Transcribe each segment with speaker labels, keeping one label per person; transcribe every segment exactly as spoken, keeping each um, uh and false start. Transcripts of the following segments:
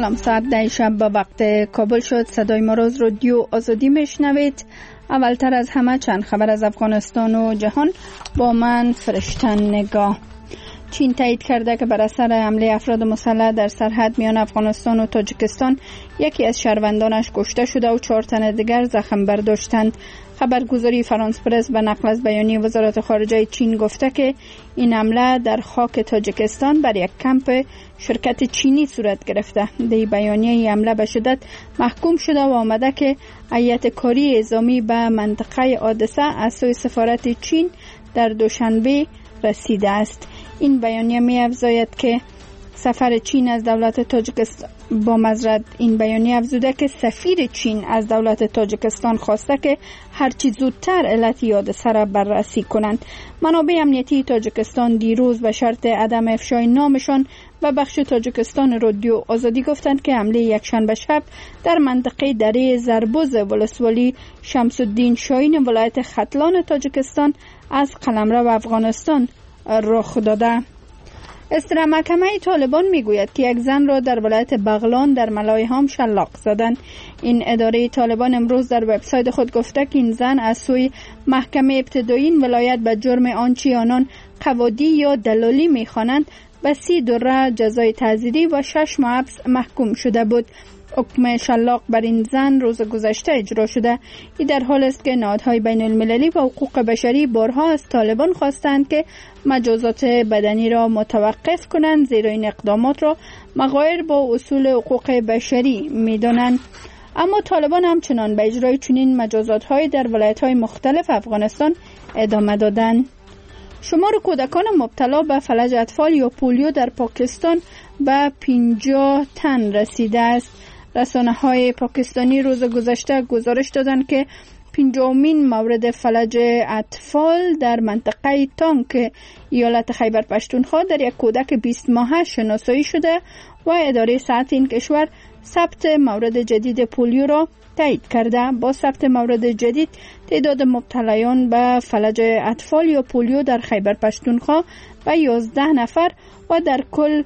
Speaker 1: سلام، ساعت ده شب به وقت کابل شد. صدای ما را از رادیو آزادی میشنوید. اولتر از همه چند خبر از افغانستان و جهان با من فرشتن نگاه. چین تایید کرده که بر اثر حمله افراد مسلح در سرحد میان افغانستان و تاجیکستان یکی از شهروندانش کشته شده و چهار تن دیگر زخم برداشتند. خبرگزاری فرانس پرس به نقل از بیانیه وزارت خارجه چین گفته که این حمله در خاک تاجیکستان بر یک کمپ شرکت چینی صورت گرفته. در بیانیه این حمله به شدت محکوم شده و آمده که هیئت کاری اعزامی به منطقه حادثه از سوی سفارت چین در دوشنبه رسیده است. این بیانیه می افزاید که سفر چین از دولت تاجیکستان با مزرد این بیانیه افزوده که سفیر چین از دولت تاجیکستان خواسته که هرچی زودتر علت حادثه را بررسی کنند. منابع امنیتی تاجیکستان دیروز به شرط عدم افشای نامشان به بخش تاجیکستان رادیو آزادی گفتند که حمله یکشنبه شب در منطقه دره زربوز ولسوالی شمس الدین شاهین ولایت ختلان تاجیکستان از قلمرو افغانستان رخ داده. اصدار محکمه طالبان میگوید که یک زن را در ولایت بغلان در ملایهام شلاق زدند. این اداره طالبان امروز در وبسایت خود گفته که این زن از سوی محکمه ابتدایی این ولایت به جرم آنچه آنان قوادی یا دلالی میخوانند به سی دوره جزای تعزیری و شش ماه حبس محکوم شده بود. حکم شلاق بر این زن روز گذشته اجرا شده. این در حال است که نهادهای بین المللی و حقوق بشری بارها از طالبان خواستند که مجازات بدنی را متوقف کنند، زیرا این اقدامات را مغایر با اصول حقوق بشری می‌دانند. اما طالبان همچنان به اجرای چنین مجازات‌های در ولایت‌های مختلف افغانستان ادامه دادند. شمار کودکان مبتلا به فلج اطفال یا پولیو در پاکستان به پنجاه تن رسیده است. رسانه‌های پاکستانی روز گذشته گزارش دادند که پنجمین مورد فلج اطفال در منطقه تانک ایالت خیبر پشتونخوا در یک کودک بیست ماهه شناسایی شده و اداره صحت این کشور ثبت مورد جدید پولیو را تایید کرده. با ثبت مورد جدید تعداد مبتلایان به فلج اطفال یا پولیو در خیبر پشتونخوا به یازده نفر و در کل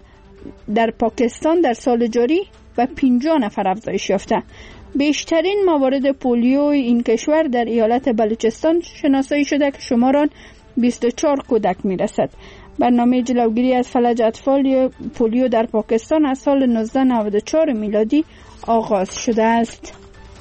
Speaker 1: در پاکستان در سال جاری به پنجاه نفر افزایش یافته. بیشترین موارد پولیو این کشور در ایالت بلوچستان شناسایی شده که شمار آن بیست و چهار کودک میرسد. برنامه جلوگیری از فلج اطفال یا پولیو در پاکستان از سال نوزده نود و چهار میلادی آغاز شده است.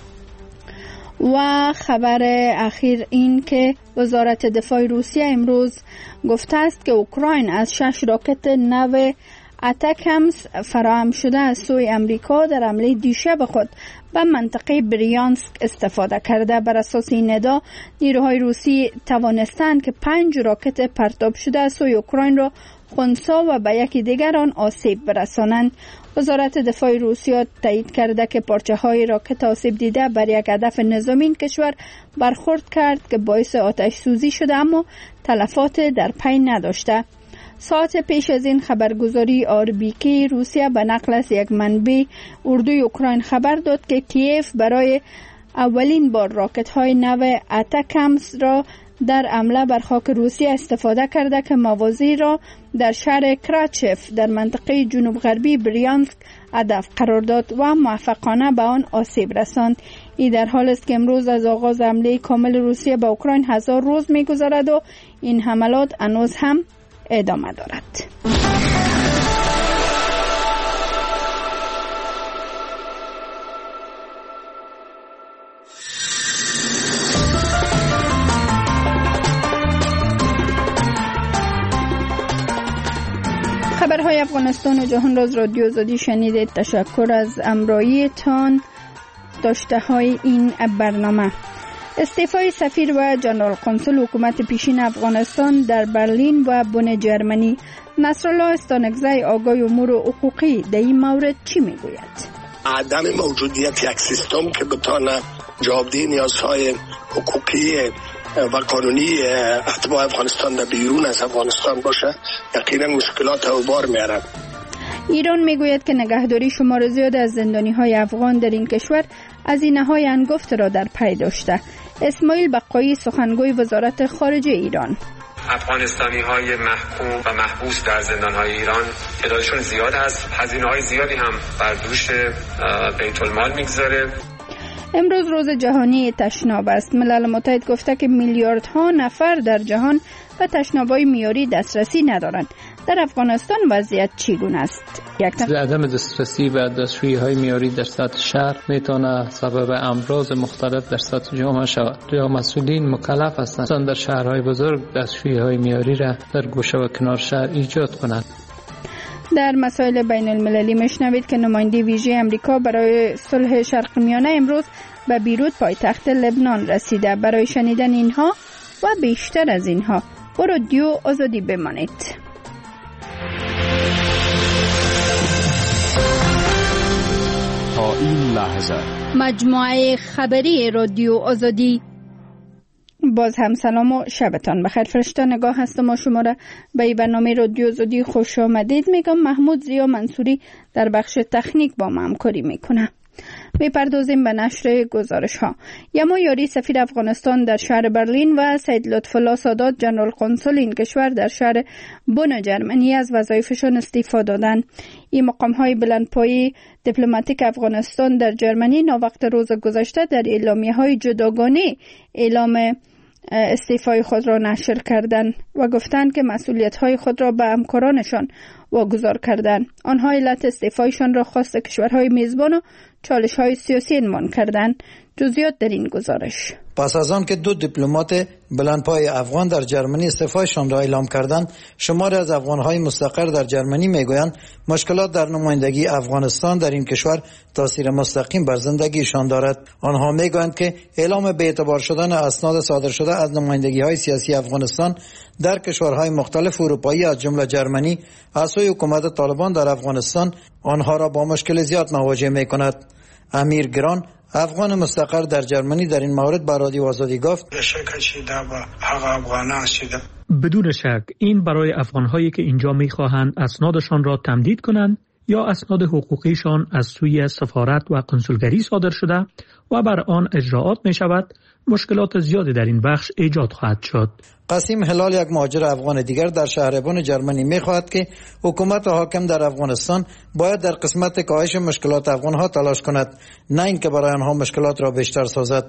Speaker 1: و خبر اخیر این که وزارت دفاع روسیه امروز گفته است که اوکراین از شش راکت نو اتکمز فراهم شده از سوی امریکا در حمله دیشب خود به منطقه بریانسک استفاده کرده. بر اساس این ادعا نیروهای روسی توانستند که پنج راکت پرتاب شده از سوی اوکراین را خنثی و به یکی دیگر آن آسیب برسانند. وزارت دفاع روسیه تایید کرده که پارچه های راکت آسیب دیده بر یک هدف نظامی این کشور برخورد کرد که باعث آتش سوزی شده اما تلفات در پی نداشته. ساعت پیش از این خبرگزاری آربیکی روسیه به نقل از یک منبع اردوی اوکراین خبر داد که کیف برای اولین بار راکت های نو اتکمز را در حمله بر خاک روسیه استفاده کرده که موازی را در شهر کراچف در منطقه جنوب غربی بریانسک هدف قرار داد و موفقانه به آن آسیب رساند. این در حال است که امروز از آغاز حمله کامل روسیه به اوکراین هزار روز می‌گذرد و این حملات هنوز هم ادامه دارد. خبرهای افغانستان و جهان را از رادیو آزادی شنیدید. تشکر از همراهیتان. داشته های این برنامه: استعفای سفیر و جنرال قنسول حکومت پیشین افغانستان در برلین و بن جرمنی. نصرالله استانکزی آگاه امور حقوقی در این مورد چی میگوید؟
Speaker 2: عدم موجودیت یک سیستم که بتانه جوابدهی نیازهای حقوقی و قانونی اتباع افغانستان در بیرون از افغانستان باشه یقینا مشکلات و بار میارد.
Speaker 1: ایران میگوید که نگهداری شمار زیاد از زندانی های افغان در این کشور هزینه های انگفت را در پی داشته. اسماعیل بقایی، سخنگوی وزارت خارجه ایران:
Speaker 3: افغانستانی های محکوم و محبوس در زندان های ایران تعدادشون زیاد هست، هزینه های زیادی هم بر دوش بیت المال میگذاره.
Speaker 1: امروز روز جهانی تشناب است. ملل متحد گفته که میلیاردها نفر در جهان به تشناب‌های معیاری دسترسی ندارند. در افغانستان وضعیت چگونه است؟ یک
Speaker 4: عدم دسترسی به دستشویی‌های معیاری در سطح شهر میتونه سبب امراض مختلف در سطح جامعه شود. یا مسئولین مکلف هستند در شهرهای بزرگ دستشویی‌های معیاری را در گوشه و کنار شهر ایجاد کنند.
Speaker 1: در مسائل بین المللی میشنوید که نماینده ویژه امریکا برای صلح شرق میانه امروز به بیروت پایتخت لبنان رسیده. برای شنیدن اینها و بیشتر از اینها با رادیو آزادی بمانید.
Speaker 5: تا این لحظه
Speaker 1: مجموعه خبری رادیو آزادی. باز هم سلام و شبتان بخیر. فرشته نگاه هستم و شما را به برنامه رادیو آزادی خوش آمدید میگم. محمود زیا منصوری در بخش تکنیک با ما همکاری میکنه. میپردازیم به نشر گزارش ها. یما یاری سفیر افغانستان در شهر برلین و سید لطف‌الله سادات جنرال قنسل این کشور در شهر بن جرمنی از وظایفشان استعفا دادند. این مقام های بلندپایه دیپلماتیک افغانستان در جرمنی ناوقت روز گذشته در اعلامیه های جداگانه اعلام استعفای خود را نشر کردند و گفتند که مسئولیت های خود را به همکارانشان واگذار کردند. آنها علت استعفایشان را خواست کشورهای میزبان و چالش های سیاسی عنوان کردند. جزئیات در این گزارش.
Speaker 6: پس از آن که دو دیپلمات بلندپای افغان در جرمنی استعفایشان را اعلام کردند، شماری از افغان‌های مستقر در جرمنی میگویند مشکلات در نمایندگی افغانستان در این کشور تاثیر مستقیم بر زندگیشان دارد. آنها میگویند که اعلام بی‌اعتبار شدن اسناد صادر شده از نمایندگی‌های سیاسی افغانستان در کشورهای مختلف اروپایی از جمله جرمنی از سوی حکومت طالبان در افغانستان آنها را با مشکل زیاد مواجه می‌کند. امیر گران افغان مستقر در جرمنی در این مورد با رادیو آزادی گفت:
Speaker 7: بدون شک این برای افغان‌هایی که اینجا می‌خواهند اسنادشان را تمدید کنند یا اسناد حقوقیشان از سوی سفارت و کنسولگری صادر شده و بر آن اجراعات می‌شود مشکلات زیادی در این بخش ایجاد خواهد شد.
Speaker 6: قاسم هلال یک مهاجر افغان دیگر در شهر بن جرمنی می‌خواهد که حکومت حاکم در افغانستان باید در قسمت کاهش مشکلات افغان‌ها تلاش کند، نه اینکه برای آنها مشکلات را بیشتر سازد.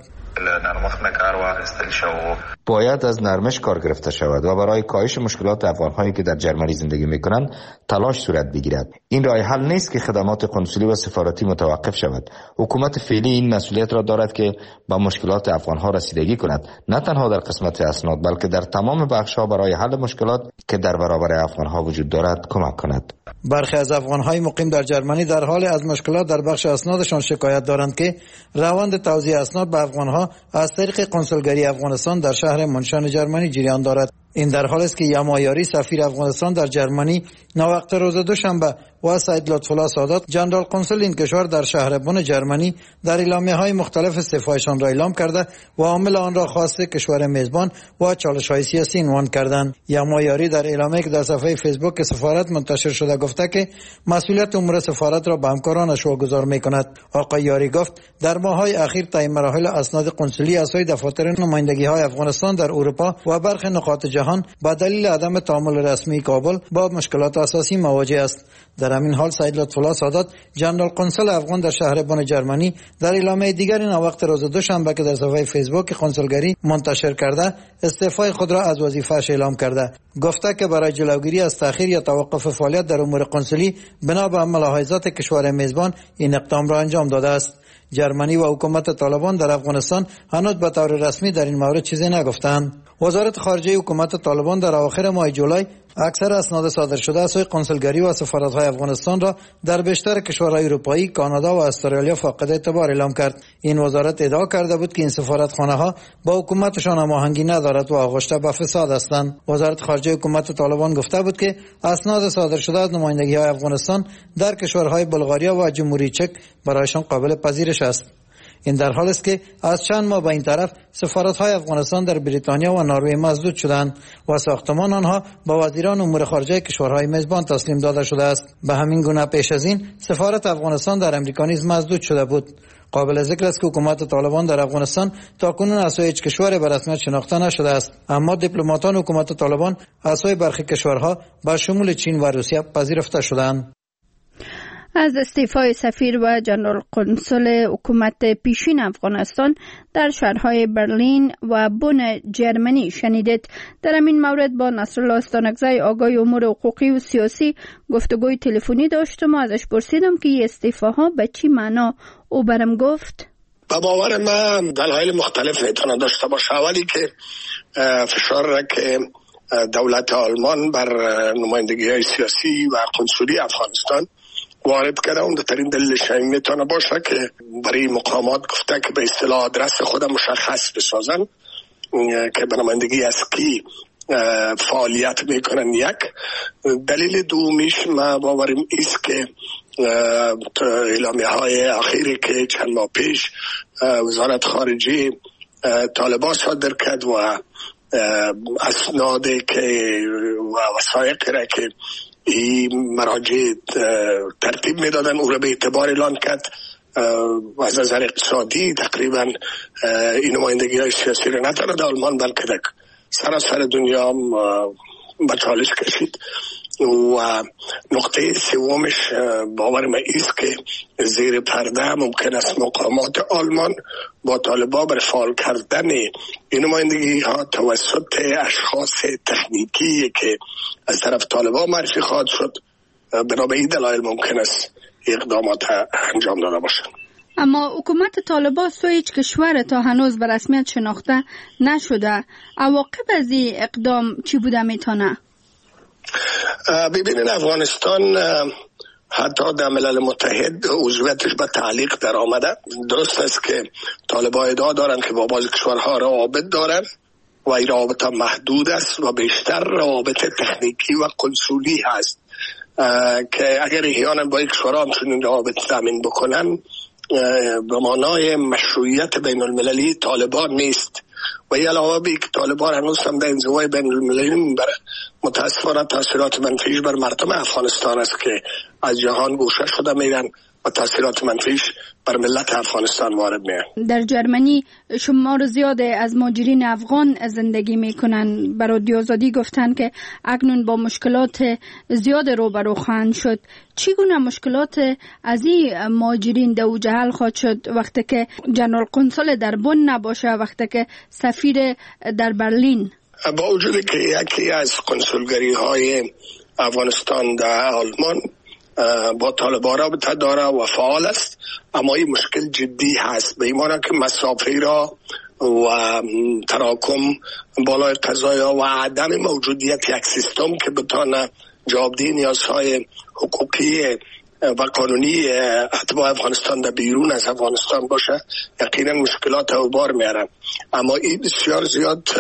Speaker 8: باید از نرمش کار گرفته شود و برای کاهش مشکلات افغان‌هایی که در جرمنی زندگی می‌کنند تلاش صورت بگیرد. این راه حل نیست که خدمات قنسولی و سفارتی متوقف شود. حکومت فعلی این مسئولیت را دارد که با مشکلات افغان‌ها رسیدگی کند، نه تنها در قسمت اسناد بلکه در تمام بخش‌ها برای حل مشکلات که در برابر افغان‌ها وجود دارد کمک کند.
Speaker 6: برخی از افغان‌های مقیم در جرمنی در حال از مشکلات در بخش اسنادشان شکایت دارند که روند توزیع اسناد به افغان‌ها از طریق کنسولگری افغانستان در شهر منشن جرمنی جریان دارد. این در حالی است که یما یاری سفیر افغانستان در جرمنی ناوقت روز دوشنبه و سید لطف‌الله سادات جنرال قنسل این کشور در شهر بن جرمنی در اعلامیه‌های مختلف استعفایشان را اعلام کرده و عامل آن را خواست کشور میزبان و چالش‌های سیاسی عنوان کردند. یما یاری در اعلامیه‌ای که در صفحه فیسبوک سفارت منتشر شده گفته که مسئولیت امور سفارت را به همکارانش واگذار می‌کند. آقای یاری گفت در ماه‌های اخیر طی مراحل اسناد قنسولی از سوی دفاتر نمایندگی‌های افغانستان در اروپا و برخی نقاط جهان با دلیل عدم تعامل رسمی کابل با مشکلات اساسی مواجه است. در همین حال سید لطف‌الله سادات جنرال قنسل افغان در شهر بن جرمنی در اعلامیه دیگری ناوقت روز دوشنبه که در صفحه فیسبوک کنسولگری منتشر کرده استعفای خود را از وظیفه‌اش اعلام کرده. گفته که برای جلوگیری از تأخیر یا توقف فعالیت در امور قنسولی بنا به ملاحظات کشور میزبان این اقدام را انجام داده است. جرمنی و حکومت طالبان در افغانستان هنوز به طور رسمی در این مورد چیزی نگفتند. وزارت خارجه حکومت طالبان در اواخر ماه جولای اکثر اسناد صادر شده از سوی کنسولگری و سفارت‌های افغانستان را در بیشتر کشورهای اروپایی، کانادا و استرالیا فاقد اعتبار اعلام کرد. این وزارت ادعا کرده بود که این سفارتخانه‌ها با حکومتشان هماهنگی ندارد و آغشته به فساد هستند. وزارت خارجه حکومت طالبان گفته بود که اسناد صادر شده از نمایندگی‌های افغانستان در کشورهای بلغاریا و جمهوری چک برایشان قابل پذیرش است. این در حال است که از چند ماه به این طرف سفارت‌های افغانستان در بریتانیا و نروژ مسدود شدند و ساختمان آنها با وزیران امور خارجه کشورهای میزبان تسلیم داده شده است. به همین گونه پیش از این سفارت افغانستان در امریکا نیز مسدود شده بود. قابل ذکر است که حکومت طالبان در افغانستان تاکنون از هیچ کشوری به رسمیت شناخته نشده است، اما دیپلماتان حکومت طالبان از برخی کشورها با شمول چین و روسیه پذیرفته شدند.
Speaker 1: از استعفای سفیر و جنرال قنصل حکومت پیشین افغانستان در شهرهای برلین و بن جرمنی شنیدید. در این مورد با نصرالله استانکزی آگاه امور حقوقی و سیاسی گفتگوی تلفنی داشتم و ازش پرسیدم که این استعفاها به چی معنا او برم گفت.
Speaker 2: با باور من دلایل مختلف میتونه داشته باشه. اولی که فشار را که دولت آلمان بر نمایندگی های سیاسی و قنصلی افغانستان وارد کرده، اون ترین دلیلش این میتونه باشه که برای مقامات گفته که به اصطلاح آدرس خود مشخص بسازن که به نمایندگی از کی فعالیت میکنن. یک دلیل دومیش ما باوریم ایست که اعلامیه های اخیری که چند ماه پیش وزارت خارجه طالبان صادر کرد و اسنادی که و وثایقی را که این مراجع ترتیب میدادن او را به اعتبار اعلان کرد و از نظر اقتصادی تقریبا این نمایندگی های سیاسی را نه تنها در آلمان بلکه در سراسر دنیا به چالش کشید. و نقطه سومش باور من ایست که زیر پرده ممکن است مقامات آلمان با طالبان بر فعال کردن این نمایندگی ها توسط اشخاص تکنیکی که از طرف طالبان معرفی خواهد شد، بنابر این دلایل ممکن است اقدامات انجام داده باشند.
Speaker 1: اما حکومت طالبان سوی هیچ کشور تا هنوز به رسمیت شناخته نشده. عواقب از این اقدام چی بوده میتونه؟
Speaker 2: ببینید افغانستان حتی در ملل متحد عضویتش به تعلیق در آمده. درست است که طالبان ادعا دارند که با بعضی کشورها روابط دارند و این روابط محدود است و بیشتر روابط تکنیکی و قنصلی هست که اگر احیانا با یک کشورها همچنین روابط تامین بکنن به معنای مشروعیت بین المللی طالبان نیست. و ای علاوه بی که طالبان هنوز هم در انزوای بین المللی میبره، متاسفانه تاثیرات منفیش بر مردم افغانستان است که از جهان گوشه شده میرن و تاثیرات منفیش بر ملت افغانستان وارد میاد.
Speaker 1: در جرمنی شمار زیاد از مهاجرین افغان زندگی میکنن. برای رادیو آزادی گفتن که اکنون با مشکلات زیاد روبرو خواهند شد. چگونه مشکلات از این مهاجرین در اوج حل خواهد شد وقتی که جنرال قنصل در بن نباشه، وقتی که سفیر در برلین؟
Speaker 2: با وجودی که یکی از قنصلگری های افغانستان در آلمان با طالبان رابطه داره و فعال است، اما این مشکل جدی هست به این معنی که مسافه را و تراکم بالای قضایا و عدم موجودیت یک سیستم که بتانه جوابدهی نیازهای حقوقی و قانونی اتباع افغانستان در بیرون از افغانستان باشه یقینا مشکلات او بار میارن. اما این بسیار زیاد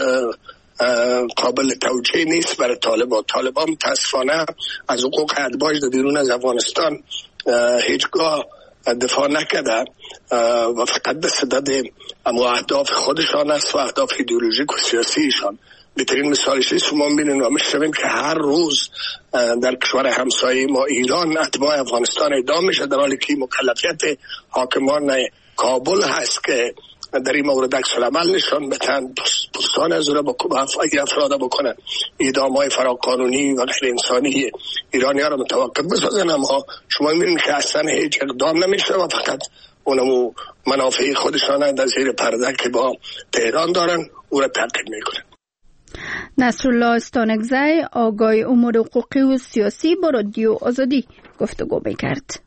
Speaker 2: قابل توجیه نیست برای طالبان. طالبان متاسفانه از حقوق اتباعش در بیرون از افغانستان هیچگاه دفاع نکرده و فقط به صدد اما اهداف خودشان است و اهداف ایدئولوژیک و سیاسیشان. بهترین مثالش است ما می‌بینیم و می‌شنویم که هر روز در کشور همسایه ما ایران اتباع افغانستان اعدام میشه، در حالی که مکلفیت حاکمان کابل هست که در این مورد عکس العمل نشان بدن، پستان از را اگر افراد بکنن، اعدام‌های فراقانونی و غیر انسانی ایرانی‌ها را متوقف بسازن. اما شما می‌بینید که اصلا هیچ اقدام نمیشه و فقط اونمو منافع خودشان در زیر پرده که با تهران دارن او را تعقیب میکنن.
Speaker 1: نصرالله استانکزی آگاه امور حقوقی و سیاسی با رادیو آزادی گفتگو میکرد.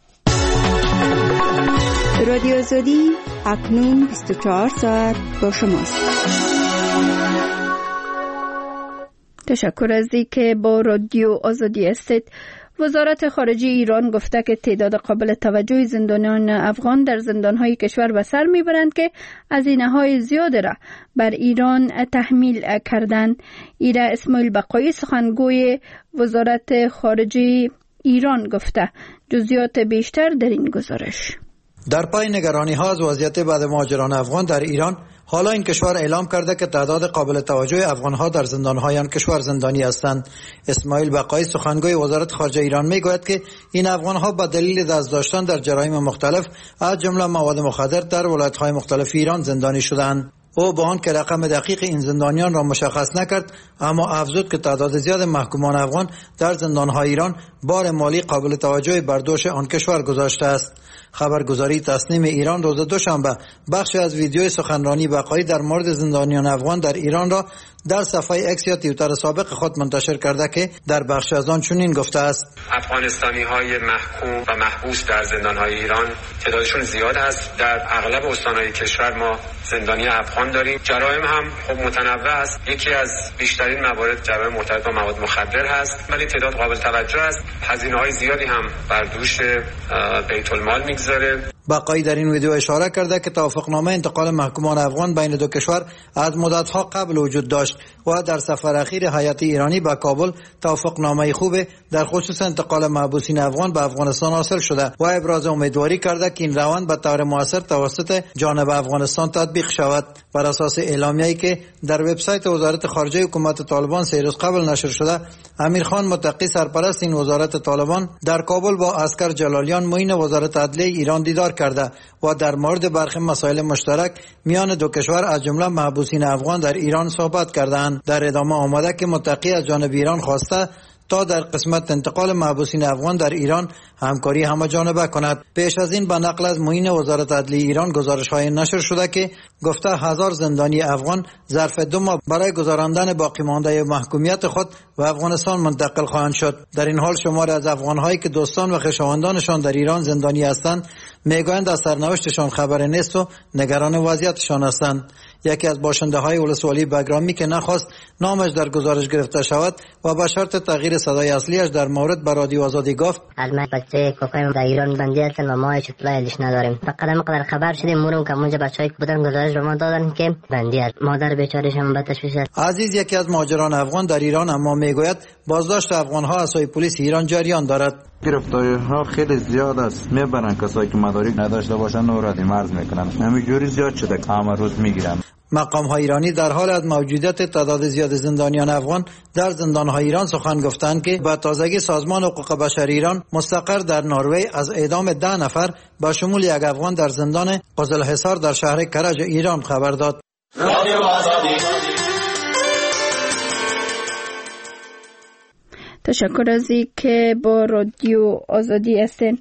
Speaker 9: رادیو آزادی اکنون بیست و چهار ساعت با شماست.
Speaker 1: تشکر از اینکه با رادیو آزادی هستید. وزارت خارجه ایران گفته که تعداد قابل توجه زندانیان افغان در زندانهای کشور به سر میبرند که هزینه‌های زیاد را بر ایران تحمیل کردند. ایرا اسماعیل بقایی سخنگوی وزارت خارجه ایران گفته. جزئیات بیشتر در این گزارش.
Speaker 6: در پای نگرانی ها از وضعیت بعد مهاجران افغان در ایران، حالا این کشور اعلام کرده که تعداد قابل توجه افغان ها در زندان های آن کشور زندانی هستند. اسماعیل بقایی سخنگوی وزارت خارجه ایران میگوید که این افغان ها به دلیل دست داشتن در جرایم مختلف از جمله مواد مخدر در ولایت های مختلف ایران زندانی شدند. او با آن که رقم دقیق این زندانیان را مشخص نکرد، اما افزود که تعداد زیاد محکومان افغان در زندانهای ایران بار مالی قابل توجهی بر دوش آن کشور گذاشته است. خبرگزاری تسنیم ایران روز دوشنبه بخش از ویدیوی سخنرانی بقایی در مورد زندانیان افغان در ایران را در صفحه اکس یا توییتر سابق خود منتشر کرده که در بخش از آن چنین گفته است:
Speaker 3: افغانستانی های محکوم و محبوس در زندان های ایران تعدادشون زیاد است. در اغلب استانهای کشور ما زندانی افغان داریم. جرایم هم خب متنوع است. یکی از بیشترین موارد جرایم مرتبط با مواد مخدر هست، ولی تعداد قابل توجه است. هزینه‌های زیادی هم بر دوش بیت المال میگذاره.
Speaker 6: بقایی در این ویدیو اشاره کرده که توافقنامه انتقال محکومان افغان بین دو کشور از مدت‌ها قبل وجود داشت و در سفر اخیر هیئت ایرانی به کابل توافقنامه خوب در خصوص انتقال محبوسین افغان به افغانستان حاصل شده و ابراز امیدواری کرده که این روند به طور مؤثر توسط جانب افغانستان تطبیق شود. بر اساس اعلامیه‌ای که در وبسایت وزارت خارجه حکومت طالبان سه روز قبل نشر شده، امیرخان متقی سرپرست این وزارت طالبان در کابل با عسکر جلالیان معین وزارت عدلیه ایران دیدار کرده و در مورد برخی مسائل مشترک میان دو کشور از جمله محبوسین افغان در ایران صحبت کردند. در ادامه آمده که متقی از جانب ایران خواسته تا در قسمت انتقال محبوسین افغان در ایران همکاری همه جانبه کند. پیش از این به نقل از معین وزارت عدلیه ایران گزارش‌های نشر شده که گفته هزار زندانی افغان ظرف دو ماه برای گذراندن باقی مانده محکومیت خود و افغانستان منتقل خواهند شد. در این حال شماری از افغان‌هایی که دوستان و خویشاوندانشان در ایران زندانی هستند میگویند از سرنوشتشان خبر نیست و نگران وضعیتشان هستند. یکی از باشنده‌های ولسوالی بگرامی که نخواست نامش در گزارش گرفته شود و به شرط تغییر صدای اصلیش در مورد به رادیو آزادی گفت:
Speaker 10: از من بچه کوکایم در ایران بندی هستن و ما هیچ اطلاعیش نداریم. فقط مقدار خبر شدیم مورم که اونجا بچه‌ای که بودن گزارش به ما دادن که بندی است. مادر بیچاره‌ش هم به تشویش است.
Speaker 6: عزیز یکی از مهاجران افغان در ایران اما میگوید بازداشت افغان‌ها از سوی پلیس ایران جریان دارد.
Speaker 11: گرفتاری ها خیلی زیاد است. میبرن کسایی که مدارک نداشته باشن و رد مرز میکنن. همینجوری زیاد شده که همه روز میگیرن.
Speaker 6: مقام های ایرانی در حال از موجودیت تعداد زیاد زندانیان افغان در زندان های ایران سخن گفتند که با تازگی سازمان حقوق بشر ایران مستقر در نروژ از اعدام ده نفر با شمول یک افغان در زندان قزلحصار در شهر کرج ایران خبر داد.
Speaker 1: تشکر از که با رادیو آزادی هستین.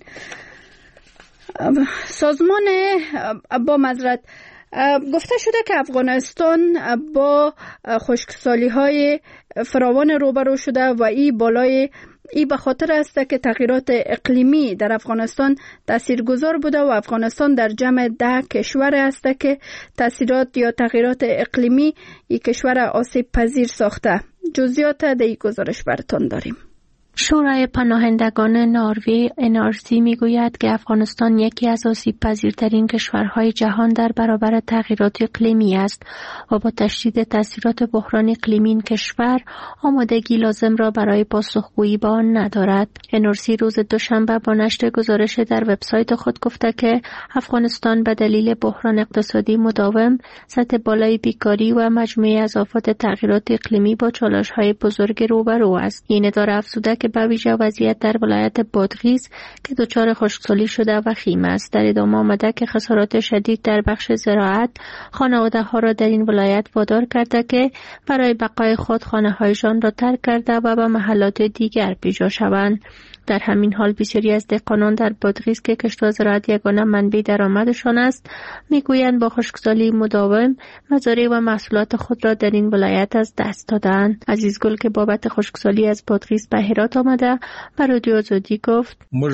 Speaker 1: سازمان با معذرت گفته شده که افغانستان با خشکسالی های فراوان روبرو شده و این بالای ای به خاطر است که تغییرات اقلیمی در افغانستان تاثیرگذار بوده و افغانستان در جمع ده کشور است که تاثیرات یا تغییرات اقلیمی این کشور آسیب پذیر ساخته. جزئیات در این گزارش براتون داریم.
Speaker 12: شورای پناهندگان نروژ ان آر سی میگوید که افغانستان یکی از آسیب پذیرترین کشورهای جهان در برابر تغییرات اقلیمی است و با تشدید تاثیرات بحران اقلیمی این کشور آمادگی لازم را برای پاسخگویی به آن ندارد. ان آر سی روز دوشنبه با نشر گزارش در وبسایت خود گفته که افغانستان به دلیل بحران اقتصادی مداوم، سطح بالای بیکاری و مجموعه از آفات تغییرات اقلیمی با چالش‌های بزرگ روبرو است. این اداره افزوده که به ویژه وضعیت در ولایت بادغیس که دچار خشکسالی شده وخیم است. در ادامه آمده که خسارات شدید در بخش زراعت خانواده ها را در این ولایت وادار کرده که برای بقای خود خانه هایشان را ترک کرده و به محلات دیگر پیجا شوند. در همین حال بسیاری از دهقانان در بادغیس که کشت و زراعت یگانه منبع درآمدشان است میگویند با خشکسالی مداوم مزارع و محصولات خود را در این ولایت از دست دادند. عزیزگل که بابت خشکسالی از بادغیس به هرات آمده به رادیو آزادی گفت: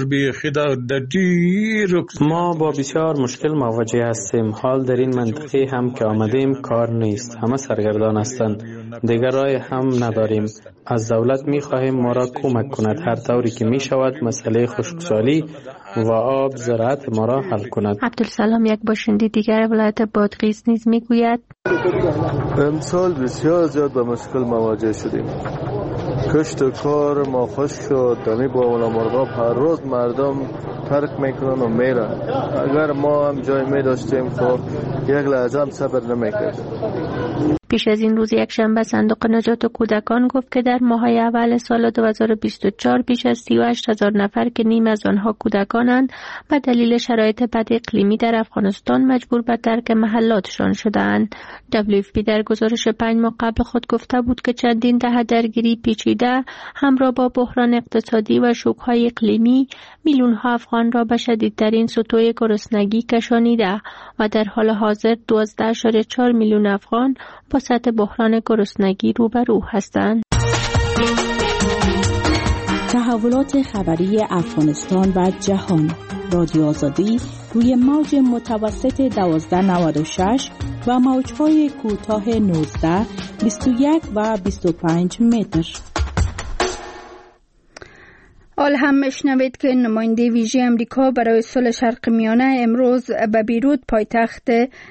Speaker 13: ما با بسیار مشکل مواجه هستیم. حال در این منطقه هم که آمدیم کار نیست، همه سرگردان هستند، دیگر راه هم نداریم. از دولت می خواهیم ما را کمک کند هر طوری که می شود مسئله خشکسالی و آب زراعت ما را حل کند.
Speaker 12: عبدالسلام یک باشنده دیگر ولایت بادغیس نیز می گوید:
Speaker 14: امسال بسیار زیاد با مشکل مواجه شدیم. کشت و کار ما خشک شد. دمی با مرغاب هر روز مردم ترک میکنن و میرن. اگر ما هم جای می داشتیم خب یک لحظه هم صبر نمیکردیم.
Speaker 12: پیش از این روز یک شنبه صندوق نجات کودکان گفت که در ماه‌های اول سال دو هزار و بیست و چهار بیش از سی و هشت هزار نفر که نیم از آنها کودکانند به دلیل شرایط بد اقلیمی در افغانستان مجبور به ترک محلاتشان شدند. دبلیو اف پی در گزارش پنج ماه قبل خود گفته بود که چندین دهه درگیری پیچیده همراه با بحران اقتصادی و شوک‌های اقلیمی میلیون‌ها افغان را به شدیدترین سطوح گرسنگی کشانیده و در حال حاضر دوازده اشاره چهار میلیون افغان با سطح بحران گرسنگی روبرو هستند.
Speaker 15: تحولات خبری افغانستان و جهان. رادیو آزادی روی موج متوسط دوازده نود و شش و موج‌های کوتاه نوزده، بیست و یک و بیست و پنج متر.
Speaker 1: حال هم میشنوید که نماینده ویژه امریکا برای صلح شرق میانه امروز به بیروت پایتخت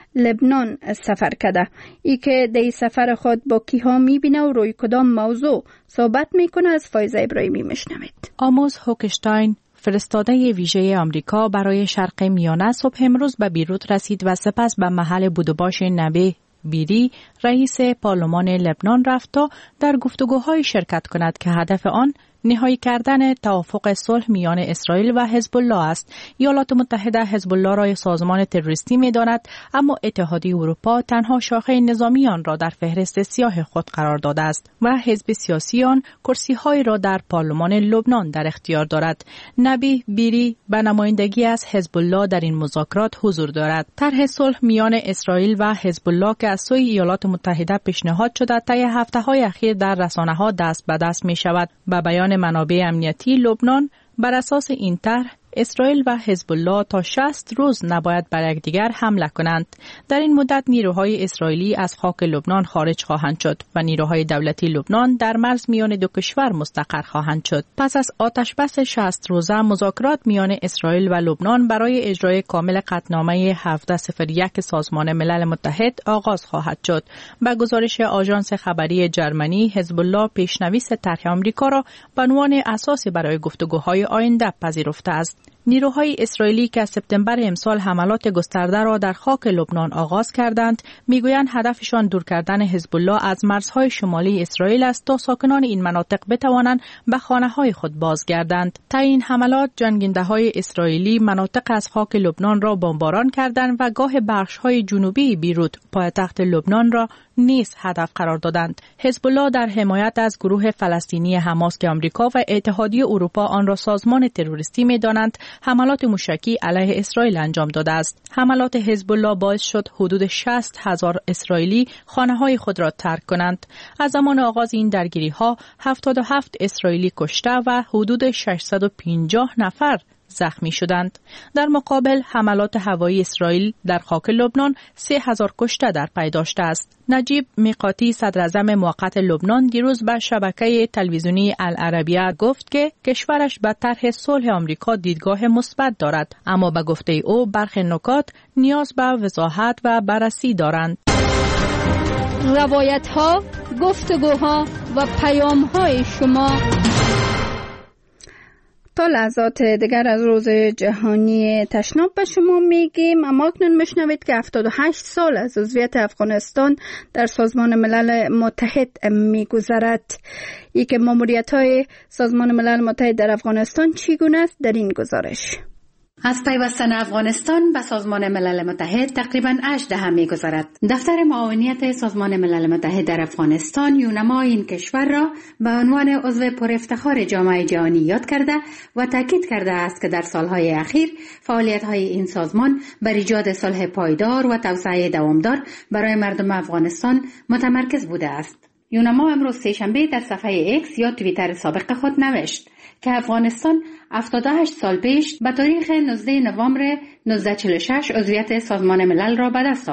Speaker 1: لبنان سفر کرده. ای که در سفر خود با کیها میبینه و روی کدام موضوع صحبت میکنه از فایزه ابراهیمی میشنوید.
Speaker 16: آموز هوکشتاین فرستاده ویژه آمریکا برای شرق میانه صبح امروز به بیروت رسید و سپس به محل بودوباش نبی بیری رئیس پارلمان لبنان رفت تا در گفتگوهای شرکت کند که هدف آن نهایی کردن توافق صلح میان اسرائیل و حزب الله است. ایالات متحده حزب الله را سازمان تروریستی می‌داند، اما اتحادیه اروپا تنها شاخه نظامی آن را در فهرست سیاه خود قرار داده است و حزب سیاسی آن کرسی‌های را در پارلمان لبنان در اختیار دارد. نبی بیری به نمایندگی از حزب الله در این مذاکرات حضور دارد. طرح صلح میان اسرائیل و حزب الله که از سوی ایالات متحده پیشنهاد شده طی هفته‌های اخیر در رسانه‌ها دست به دست می‌شود. به بیان منابع امنیتی لبنان بر اساس این طرح اسرائیل و حزب الله تا شصت روز نباید بر یکدیگر حمله کنند. در این مدت نیروهای اسرائیلی از خاک لبنان خارج خواهند شد و نیروهای دولتی لبنان در مرز میان دو کشور مستقر خواهند شد. پس از آتشبس شصت روزه مذاکرات میان اسرائیل و لبنان برای اجرای کامل قطعنامه هفده صفر یک سازمان ملل متحد آغاز خواهد شد. به گزارش آژانس خبری جرمنی، حزب الله پیشنویس طرح آمریکا را به عنوان اساسی برای گفتگوهای آینده پذیرفته است. نیروهای اسرائیلی که از سپتامبر امسال حملات گسترده را در خاک لبنان آغاز کردند، میگویند هدفشان دور کردن حزب الله از مرزهای شمالی اسرائیل است تا ساکنان این مناطق بتوانند به خانه‌های خود بازگردند. تا این حملات جنگنده‌های اسرائیلی مناطق از خاک لبنان را بمباران کردند و گاه بخش‌های جنوبی بیروت پایتخت لبنان را نیز هدف قرار دادند. حزب الله در حمایت از گروه فلسطینی حماس که آمریکا و اتحادیه اروپا آن را سازمان تروریستی می‌دانند، حملات موشکی علیه اسرائیل انجام داده است. حملات حزب الله باعث شد حدود شصت هزار اسرائیلی خانه‌های خود را ترک کنند. از زمان آغاز این درگیری‌ها هفتاد و هفت اسرائیلی کشته و حدود ششصد و پنجاه نفر زخمی شدند. در مقابل حملات هوایی اسرائیل در خاک لبنان سه هزار کشته در پی داشته است. نجیب میقاتی صدر اعظم موقت لبنان دیروز به شبکه تلویزیونی العربیه گفت که کشورش به طرح صلح آمریکا دیدگاه مثبت دارد، اما به گفته او برخی نکات نیاز به وضاحت و بررسی دارند.
Speaker 1: روایت‌ها، گفتگوها و پیام‌های شما. تا لحظات دیگر از روز جهانی تشناب به شما میگیم، اما اکنون میشنوید که هفتاد و هشت سال از عضویت افغانستان در سازمان ملل متحد میگذرد. ای که ماموریت‌های سازمان ملل متحد در افغانستان چگونه است در این گزارش.
Speaker 17: از پیوستن افغانستان به سازمان ملل متحد تقریباً هشت دهه می‌گذرد. دفتر معاونیت سازمان ملل متحد در افغانستان یونما این کشور را به عنوان عضو پر افتخار جامعه جهانی یاد کرده و تاکید کرده است که در سالهای اخیر فعالیت‌های این سازمان بر ایجاد صلح پایدار و توسعه دوامدار برای مردم افغانستان متمرکز بوده است. یونما امروز سه‌شنبه در صفحه اکس یا توییتر سابق خود نوشت که افغانستان هفتاد و هشت سال پیش به تاریخ نوزدهم نوامبر هزار و نهصد و چهل و شش عضویت سازمان ملل را به دست آورد.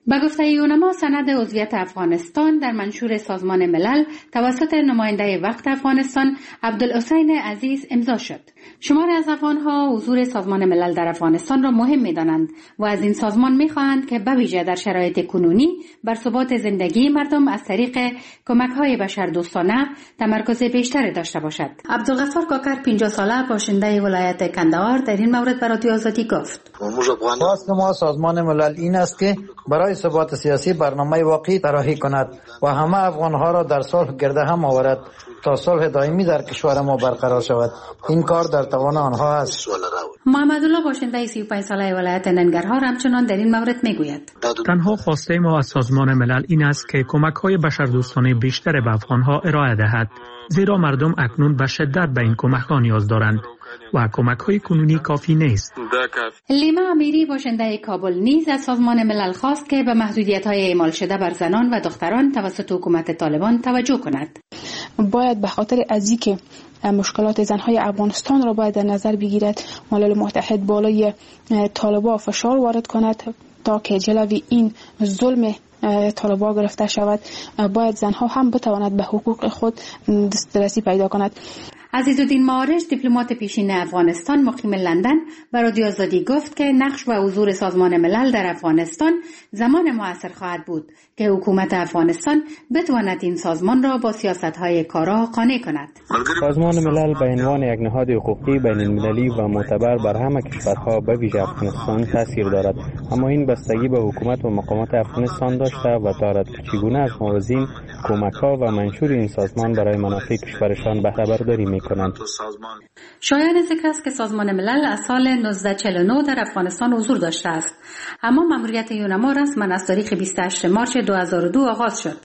Speaker 17: به گفته یونما سند عضویت افغانستان در منشور سازمان ملل توسط نماینده وقت افغانستان عبدالحسین عزیز امضا شد. شماری از افغانها حضور سازمان ملل در افغانستان را مهم می‌دانند و از این سازمان می‌خواهند که به ویژه در شرایط کنونی بر ثبات زندگی مردم از طریق کمک‌های بشردوستانه تمرکز بیشتری داشته باشد. عبدالغفار کاکر پنجاه ساله باشنده ولایت کندهار در این مورد به رادیو آزادی گفت:
Speaker 6: خواست ما سازمان ملل این است که برای ثبات سیاسی برنامه واقعی طراحی کند و همه افغانها را در صلح گرده هم آورد تا صلح دائمی در کشور ما برقرار شود. این کار در توان آنها است.
Speaker 17: محمد الله باشنده سی و پنج ساله ولایت ننگرهار همچنان در این مورد میگوید:
Speaker 7: تنها خواسته ما از سازمان ملل این است که کمک‌های بشردوستانه بیشتر به افغانها ارائه دهد، زیرا مردم اکنون به شدت به این کمک‌ها نیاز دارند و کمک‌های کنونی کافی نیست.
Speaker 17: لیما امیری باشنده کابل نیز از سازمان ملل خواست که به محدودیت‌های اعمال شده بر زنان و دختران توسط حکومت طالبان توجه کند.
Speaker 18: باید به خاطر از اینکه مشکلات زنهای افغانستان را باید در نظر بگیرد، ملل متحد بالای طالبان فشار وارد کند تا که جلوی این ظلم طالبان گرفته شود. باید زنها هم بتواند به حقوق خود دسترسی پیدا کند.
Speaker 17: عزیزالدین معارج دیپلمات پیشین افغانستان مقیم لندن به رادیو آزادی گفت که نقش و حضور سازمان ملل در افغانستان زمان موثر خواهد بود که حکومت افغانستان بتواند این سازمان را با سیاست‌های کارا قانع کند.
Speaker 13: سازمان ملل به عنوان یک نهاد حقوقی بین المللی و معتبر بر همه کشورها به ویژه افغانستان تاثیر دارد، اما این بستگی به حکومت و مقامات افغانستان داشته و دارد که چگونه از موازین کمک‌ها و منشور این سازمان برای منافع کشورشان بهره برداری می‌کنند.
Speaker 17: شایان ذکر است که سازمان ملل از سال نوزده چهل و نه در افغانستان حضور داشته است، اما مأموریت یونما رسما از تاریخ بیست و هشت مارس دو هزار و دو آغاز شد.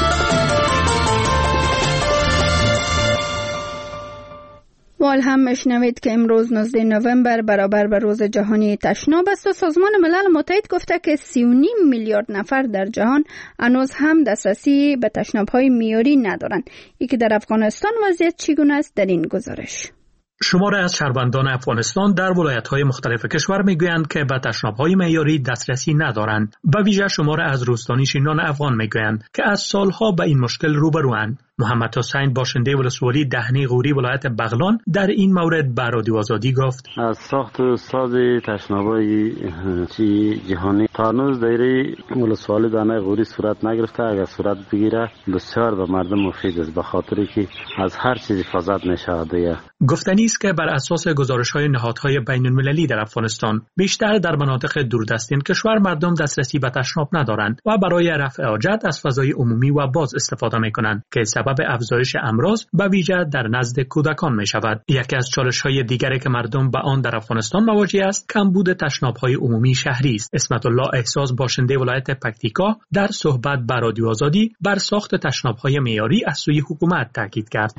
Speaker 1: وال هم مشنوید که امروز نوزده نوامبر برابر به روز جهانی تشناب است و سازمان ملل متحد گفته که سی و نیم میلیارد نفر در جهان هنوز هم دسترسی به تشناب‌های معیاری ندارند. ای که در افغانستان وضعیت چگونه است در این گزارش.
Speaker 7: شماری از شهروندان افغانستان در ولایت‌های مختلف کشور میگویند که به تشناب‌های معیاری دسترسی ندارند. به ویژه شماری از روستانی‌شینان افغان میگویند که از سالها به این مشکل روبروند. محمد حسین باشنده ولسوالی دهنه غوری ولایت بغلان در این مورد به رادیو آزادی گفت:
Speaker 19: از ساخت و ساز تشناب‌های جهانی تا هنوز دایره ولسوالی دهنه غوری صورت نگرفته. اگر صورت بگیره بسیار به مردم مفید است، به خاطری که از هر چیز حفاظت می‌شود.
Speaker 7: گفتنی است که بر اساس گزارش‌های نهادهای بین‌المللی در افغانستان بیشتر در مناطق دوردست کشور مردم دسترسی به تشناب ندارند و برای رفع حاجت از فضای عمومی و باز استفاده می‌کنند که سبب افزایش امراض به ویژه در نزد کودکان می‌شود. یکی از چالش‌های دیگری که مردم به آن در افغانستان مواجه است کمبود تشناب‌های عمومی شهری است. اسمت الله احساس باشنده ولایت پکتیکا در صحبت با رادیو آزادی بر ساخت تشناب‌های معیاری از سوی حکومت تاکید کرد.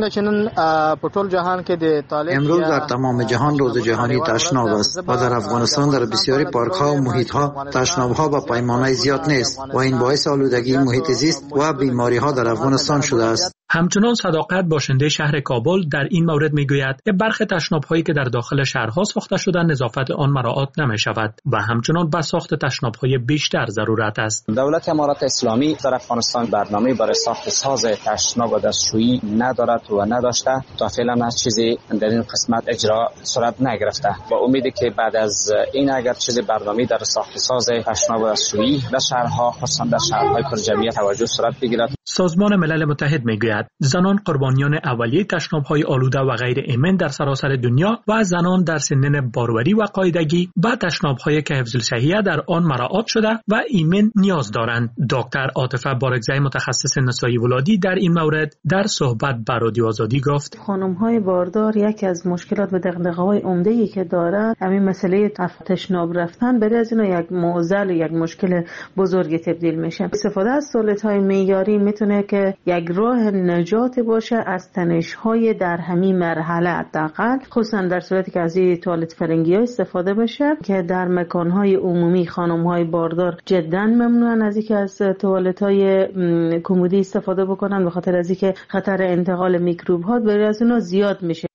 Speaker 6: امروز در تمام جهان روز جهانی تشناب است و در افغانستان در بسیاری پارک‌ها و محیط‌ها تشناب‌ها با پیمانه زیاد نیست و این باعث آلودگی محیط زیست و بیماری‌ها در افغانستان شده است.
Speaker 7: همچنان صداقت باشنده شهر کابل در این مورد میگوید که برخی تشناب‌هایی که در داخل شهرها ساخته شده نظافت آن مراعات نمی‌شود و همچنان به ساخت تشناب‌های بیشتر ضرورت است.
Speaker 20: دولت امارات اسلامی در افغانستان برنامه برای ساخت ساز تشناب و دستشویی ندارد و نداشته. تا فعلا هیچ چیزی در این قسمت اجرا صورت نگرفته. با امیدی که بعد از این اگر چیزی برنامه در ساخت ساز تشناب و دستشویی در شهرها خصوصا در شهرهای پرجمعیت توجه صورت بگیرد.
Speaker 7: سازمان ملل متحد میگوید زنان قربانیان اولیه تشناب‌های آلوده و غیر ایمن در سراسر دنیا و زنان در سنین باروری و قاعدگی به تشناب‌های که حفظ الصحیه در آن مراعات شده و ایمن نیاز دارند. دکتر عاطفه بارگزی متخصص نسایی ولادی در این مورد در صحبت با رادیو آزادی گفت:
Speaker 21: خانم‌های باردار یکی از مشکلات و دغدغه‌های عمده‌ای که دارند همین مسئله تشناب رفتن برای از اینا یک معضل و یک مشکل بزرگی تبدیل میشه. استفاده از توالت‌های معیاری میتونه که یک راه نجات باشه از تنش‌های در همین مرحله، حداقل خصوصا در صورتی که از این توالت فرنگی‌ها استفاده بشه که در مکان‌های عمومی خانم‌های باردار جدا ممنوعن از اینکه از توالت‌های کمدی استفاده بکنن به خاطر از اینکه خطر انتقال میکروب‌ها برای از اونها زیاد میشه.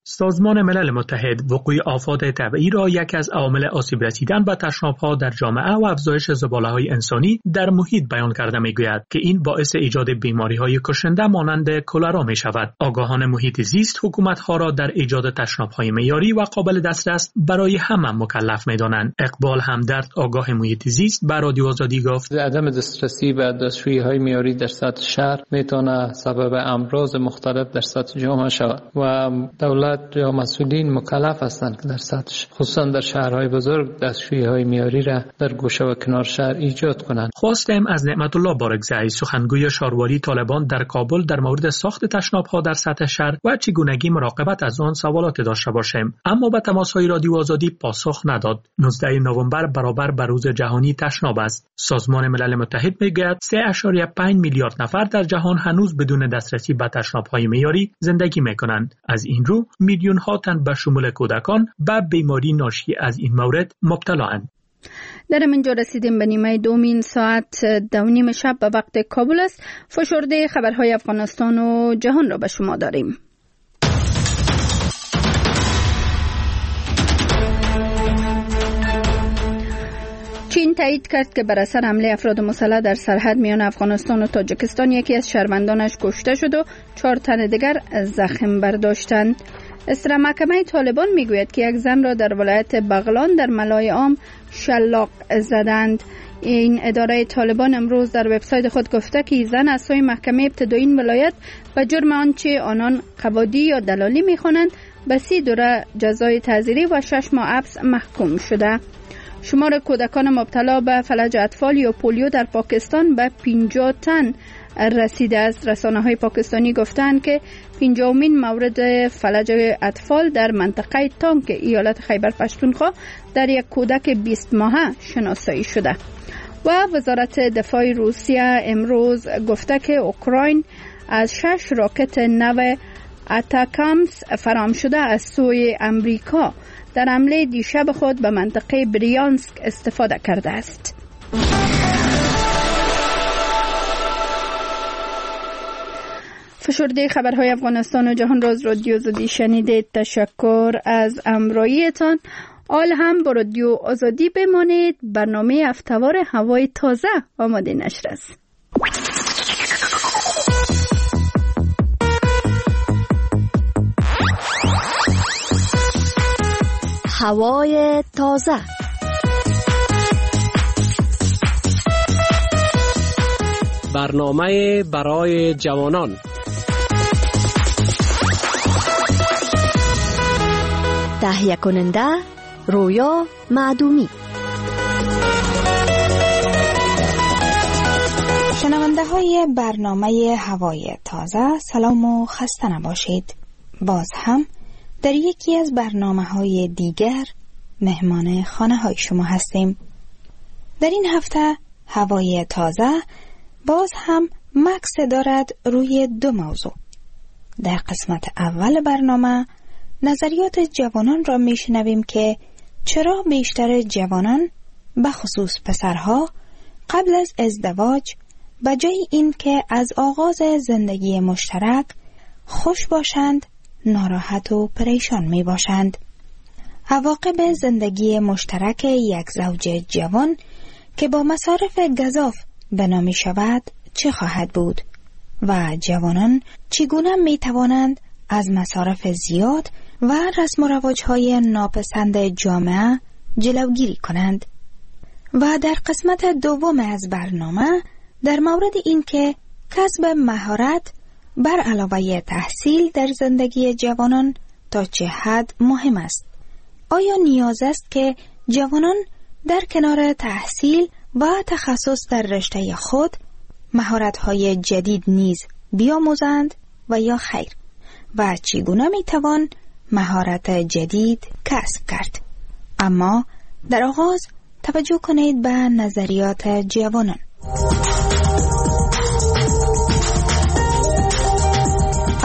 Speaker 7: سازمان ملل متحد وقوع آفات طبیعی را یکی از عوامل آسیب رسیدن به تشناب‌ها در جامعه و افزایش زباله‌های انسانی در محیط بیان کرده می‌گوید که این باعث ایجاد بیماری‌های کشنده مانند کلرا می‌شود. آگاهان محیط زیست حکومت‌ها را در ایجاد تشناب‌های معیاری و قابل دسترس برای همه مکلف می‌دانند. اقبال همدرد آگاه محیط زیست به رادیو آزادی گفت:
Speaker 13: عدم دسترسی به دستشویی‌های معیاری در سطح شهر می‌تواند سبب امراض مختلف در سطح جامعه شود و دولت یا مسئولین مکلف هستند که در سطح خصوصا در شهرهای بزرگ دستشویی‌های معیاری را در گوشه و کنار شهر ایجاد کنند.
Speaker 7: خواستیم از نعمت الله بارکزئی سخنگوی شارواری طالبان در کابل در مورد ساخت تشناب‌ها در سطح شهر و چگونگی مراقبت از آن سوالات داشته باشیم، اما به تماس‌های رادیو آزادی پاسخ نداد. نوزدهم نوامبر برابر به روز جهانی تشناب است. سازمان ملل متحد میگوید سه ممیز پنج میلیارد نفر در جهان هنوز بدون دسترسی به تشناب‌های معیاری زندگی می‌کنند. از این رو میلیون ها تن به شمول کودکان به بیماری ناشی از این مورد مبتلااند.
Speaker 1: در اینجا رسیدیم به نیمه دومین ساعت دو نیم شب به وقت کابل است. فشرده خبرهای افغانستان و جهان را به شما داریم. چین تایید کرد که بر اثر حمله افراد مسلح در سرحد میان افغانستان و تاجیکستان یکی از شهروندانش کشته شد و چهار تن دیگر زخم برداشتند. اسرا محکمه طالبان میگوید که یک زن را در ولایت بغلان در ملای عام شلاق زدند. این اداره طالبان امروز در وبسایت خود گفته که زن از سوی محکمه ابتدایی این ولایت به جرم آنچه آنان قبادی یا دلالی میخوانند به سی دوره جزای تعزیری و شش ماه حبس محکوم شده. شمار کودکان مبتلا به فلج اطفال یا پولیو در پاکستان به پنجاه تن رسیده است. رسانه‌های پاکستانی گفتند که پنجاهمین مورد فلج اطفال در منطقه تانک ایالت خیبر پختونخوا در یک کودک بیست ماهه شناسایی شده. و وزارت دفاع روسیه امروز گفته که اوکراین از شش راکت نو اتاکامس فرام شده از سوی امریکا در حمله دیشب خود به منطقه بریانسک استفاده کرده است. فشرده خبرهای افغانستان و جهان را از رادیو آزادی شنیدید. تشکر از همراهیتان. آل هم با رادیو آزادی بمانید. برنامه هفته‌وار هوای تازه آماده نشر است.
Speaker 4: هوای تازه.
Speaker 22: برنامه برای جوانان.
Speaker 4: تهیه کننده رویا معدومی.
Speaker 23: شنونده های برنامه هوای تازه، سلام و خسته نباشید. باز هم در یکی از برنامه های دیگر مهمان خانه های شما هستیم. در این هفته هوای تازه باز هم مکس دارد روی دو موضوع. در قسمت اول برنامه نظریات جوانان را میشنویم که چرا بیشتر جوانان به خصوص پسرها قبل از ازدواج به جای این که از آغاز زندگی مشترک خوش باشند ناراحت و پریشان می باشند. عواقب زندگی مشترک یک زوج جوان که با مصارف گزاف بنا می شود چه خواهد بود و جوانان چگونه می توانند از مصارف زیاد و رسم و رواج‌های ناپسند جامعه جلوگیری کنند. و در قسمت دوم از برنامه در مورد این که کسب مهارت بر علاوه تحصیل در زندگی جوانان تا چه حد مهم است. آیا نیاز است که جوانان در کنار تحصیل و تخصص در رشته خود مهارت‌های جدید نیز بیاموزند و یا خیر؟ و چگونه میتوان مهارت جدید کسب کرد؟ اما در آغاز توجه کنید به نظریات جوانان.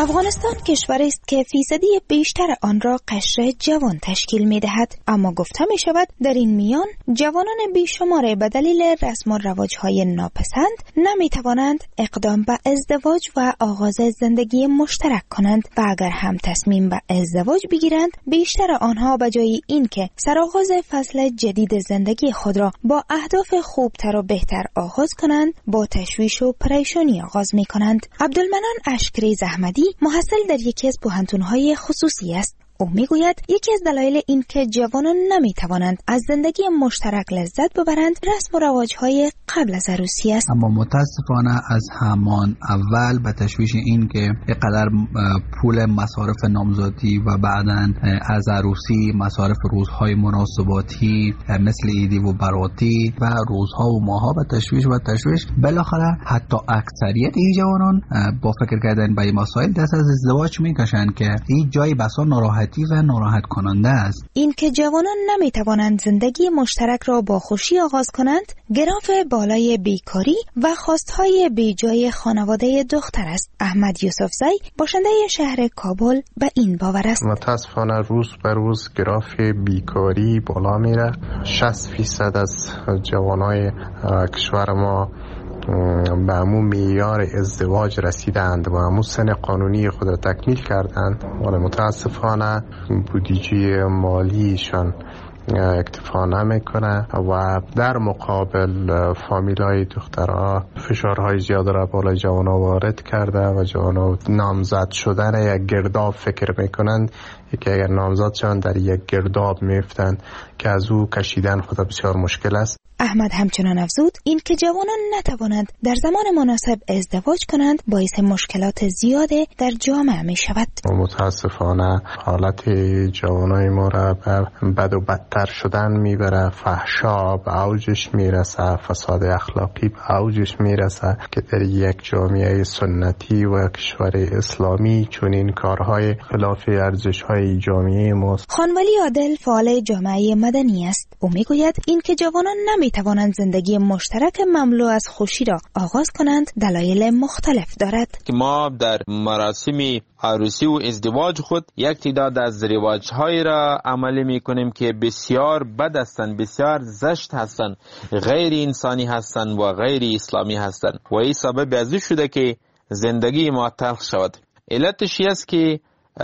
Speaker 23: افغانستان کشوری است که فیصدی بیشتر آن را قشر جوان تشکیل می دهد، اما گفته می شود در این میان جوانان بیشمار به دلیل رسم و رواج‌های ناپسند نمی توانند اقدام به ازدواج و آغاز زندگی مشترک کنند و اگر هم تصمیم به ازدواج بگیرند بیشتر آنها به جای اینکه سرآغاز فصل جدید زندگی خود را با اهداف خوبتر و بهتر آغاز کنند با تشویش و پریشانی آغاز می کنند. عبدالمنان اشکری زحمدی محصل در یکی از پوهنتون‌های خصوصی است. او میگوید یکی از دلایل این که جوانان نمیتوانند از زندگی مشترک لذت ببرند رسم و رواج‌های قبل از عروسی است.
Speaker 2: اما متاسفانه از همان اول به تشویش این که اینقدر پول مصارف نامزادی و بعداً از عروسی مصارف روزهای مناسباتی مثل عیدی و براتی و روزها و ماها به تشویش و تشویش بالاخره حتی اکثریت این جوانان با فکر کردن به این مسائل دست از ازدواج میکشند که این جای بسا ناراحت و ناراحت کننده است.
Speaker 23: این که جوانان نمی توانند زندگی مشترک را با خوشی آغاز کنند گراف بالای بیکاری و خواستهای بیجای خانواده دختر است. احمد یوسفزی باشنده شهر کابل به این باور است.
Speaker 5: متاسفانه روز به روز گراف بیکاری بالا میره. شصت فیصد از جوانای کشور ما به همون معیار ازدواج رسیدند و همون سن قانونی خود را تکمیل کردند، ولی متاسفانه بودجه مالیشان اکتفا نمیکنه و در مقابل فامیلای دخترها فشارهای زیاد را بالای جوانا وارد کرده و جوانا نامزد شدن یک گرداب فکر میکنند که اگر نامزد شوند در یک گرداب میفتند که از او کشیدن خود بسیار مشکل است.
Speaker 23: احمد همچنان افزود این که جوانان نتوانند در زمان مناسب ازدواج کنند باعث مشکلات زیاد در جامعه می شود.
Speaker 5: متاسفانه حالت جوانای ما را به بد و بدتر شدن میبره. فحشا به اوجش میرسه، فساد اخلاقی به اوجش میرسه که در یک جامعه سنتی و کشور اسلامی چون این کارهای خلاف ارزش‌های جامعه ماست.
Speaker 23: خانولی عادل فعال جامعه مدنی است. او میگوید این که جوانان نمی توانند زندگی مشترک مملو از خوشی را آغاز کنند دلایل مختلف دارد.
Speaker 8: که ما در مراسم عروسی و ازدواج خود یک تعداد از رواج‌های را عملی می‌کنیم که بسیار بد هستند، بسیار زشت هستند، غیر انسانی هستند و غیر اسلامی هستند و این سبب از شده که زندگی ما تلخ شود. علتش است که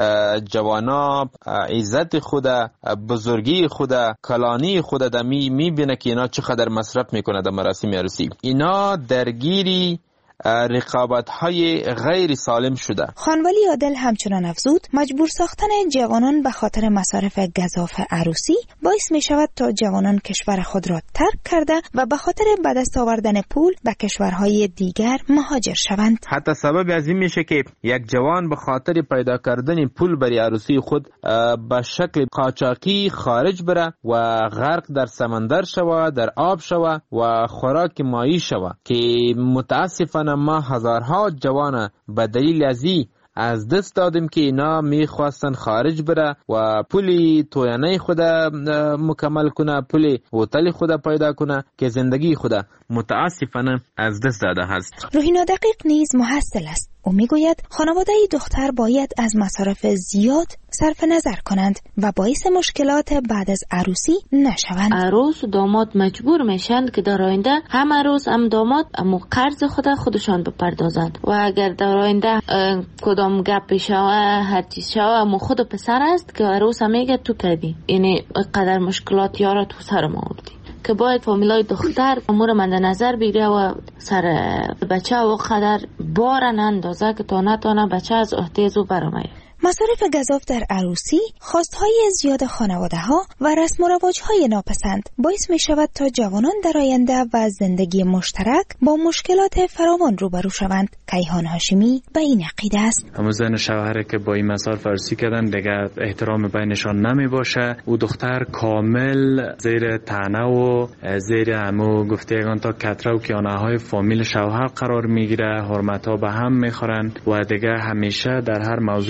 Speaker 8: جوانا عزت خود، بزرگی خود، کلانی خود در می میبینه که اینا چقدر مصرف میکنه در مراسم عروسی. اینا درگیری رقابت های غیر سالم شده.
Speaker 23: خانولی عادل همچنان افزود مجبور ساختن جوانان به خاطر مصارف گزاف عروسی باعث می شود تا جوانان کشور خود را ترک کرده و به خاطر به دست آوردن پول به کشورهای دیگر مهاجر شوند.
Speaker 8: حتی سبب از این میشه که یک جوان به خاطر پیدا کردن پول برای عروسی خود به شکل قاچاقی خارج بره و غرق در سمندر شوه، در آب شوه و خوراک مایی شوه که متاسفانه ما هزارها جوان به دلیل ازی از دست دادیم که اینا میخواستن خارج بره و پولی توینه خود مکمل کنه، پولی هتل خود پیدا کنه که زندگی خود متاسفانه از دست داده هست.
Speaker 23: روحینا دقیق نیز محصل است. او میگوید خانواده دختر باید از مصارف زیاد صرف نظر کنند و باعث مشکلات بعد از عروسی نشوند.
Speaker 24: عروس و داماد مجبور میشن که در آینده هم عروس هم داماد امو قرض خود خودشان بپردازند و اگر در آینده کدام گپ شوه هر چیز شوه امو خود پسر است که عروس میگه تو کردی، یعنی قدر مشکلات یارا تو سر ما آوردی که باید فامیلای دختر امور مد نظر بگیره و سر بچه و قدر بارن اندازه که تا نتانه بچه از احتیاج و برامه.
Speaker 23: مصارف گزاف در عروسی، خواستهای زیاد خانواده ها و رسم و رواج های ناپسند باعث می شود تا جوانان در آینده و زندگی مشترک با مشکلات فراوان روبرو شوند. کیهان هاشمی به این عقیده است.
Speaker 13: همون زن شوهره که با این مصارف عروسی کردن دیگه احترام بینشان نمی باشه و دختر کامل زیر طعنه و زیر همو گفتگان تا کتره و کیانه های فامیل شوهر قرار می گیره، حرمت ها به هم می خورند و دیگه همیشه در هر موضوع مصارف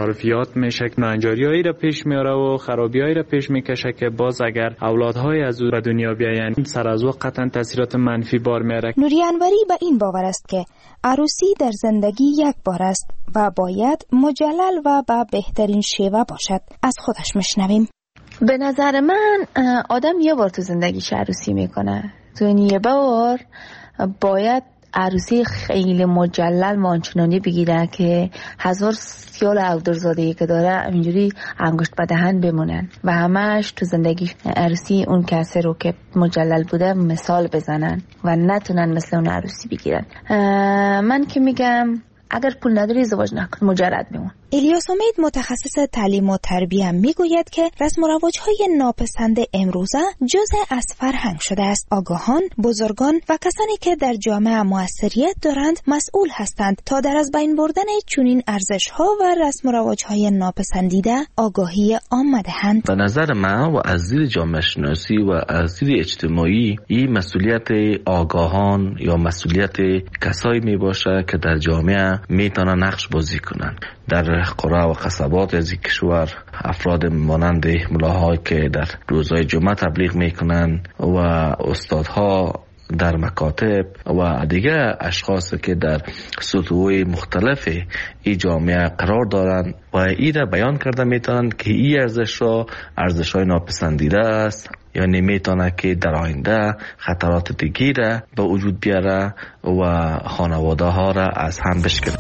Speaker 13: بی‌معرفیات میشه، ناهنجاری‌هایی را پیش میاره و خرابی‌هایی را پیش میکشه که باز اگر اولادهای از او به دنیا بیاین سر از وقت قطعا تاثیرات منفی بار میاره.
Speaker 23: نوری انوری به این باور است که عروسی در زندگی یک بار است و باید مجلل و به بهترین شیوه باشد. از خودش میشنویم.
Speaker 24: به نظر من آدم یه بار تو زندگیش عروسی میکنه، تو این یه بار باید عروسی خیلی مجلل مانچنانی بگیره که هزار سیال اودرزادهی که داره اینجوری انگشت به دهن بمونن و همش تو زندگی عروسی اون کسی رو که مجلل بوده مثال بزنن و نتونن مثل اون عروسی بگیرن. من که میگم اگر پول نداری ازدواج نکن، مجرد بمون.
Speaker 23: الیاس امید متخصص تعلیم و تربیه میگوید که رسم و رواج‌های ناپسند امروزه جزء از فرهنگ شده است. آگاهان، بزرگان و کسانی که در جامعه موثریت دارند مسئول هستند تا در از بین بردن چنین ارزش‌ها و رسم و رواج‌های ناپسندیده آگاهی عامه دهند.
Speaker 3: به نظر من و از دید جامعه شناسی و از دید اجتماعی این مسئولیت آگاهان یا مسئولیت کسایی میباشه که در جامعه میتونن نقش بازی کنن. در قرى و قصبات از این کشور افراد مانند ملاهایی که در روزهای جمعه تبلیغ میکنن و استادها در مکاتب و دیگه اشخاصی که در سطوح مختلف این جامعه قرار دارن و این را بیان کرده میتونن که این ارزش را ارزش های ناپسندیده است، یعنی میتونه که در آینده خطرات دیگه را به وجود بیاره و خانواده ها را از هم بشکنه.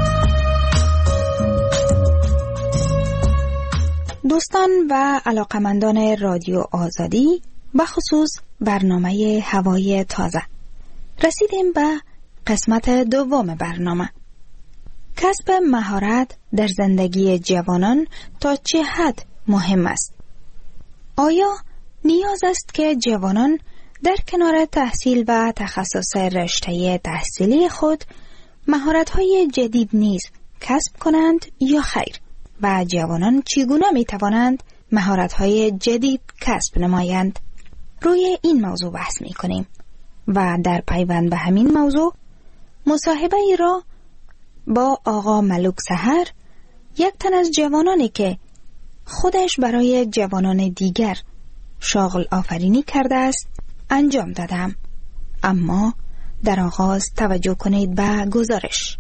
Speaker 23: دوستان و علاقمندان رادیو آزادی، بخصوص برنامه هوای تازه، رسیدیم به قسمت دوم برنامه. کسب مهارت در زندگی جوانان تا چه حد مهم است؟ آیا نیاز است که جوانان در کنار تحصیل و تخصص رشته تحصیلی خود مهارت‌های جدید نیز کسب کنند یا خیر؟ و جوانان چگونه می توانند مهارت‌های جدید کسب نمایند؟ روی این موضوع بحث می کنیم و در پیوند به همین موضوع مصاحبه ای را با آقا ملوک سحر، یک تن از جوانانی که خودش برای جوانان دیگر شاغل آفرینی کرده است انجام دادم. اما در آغاز توجه کنید به گزارش.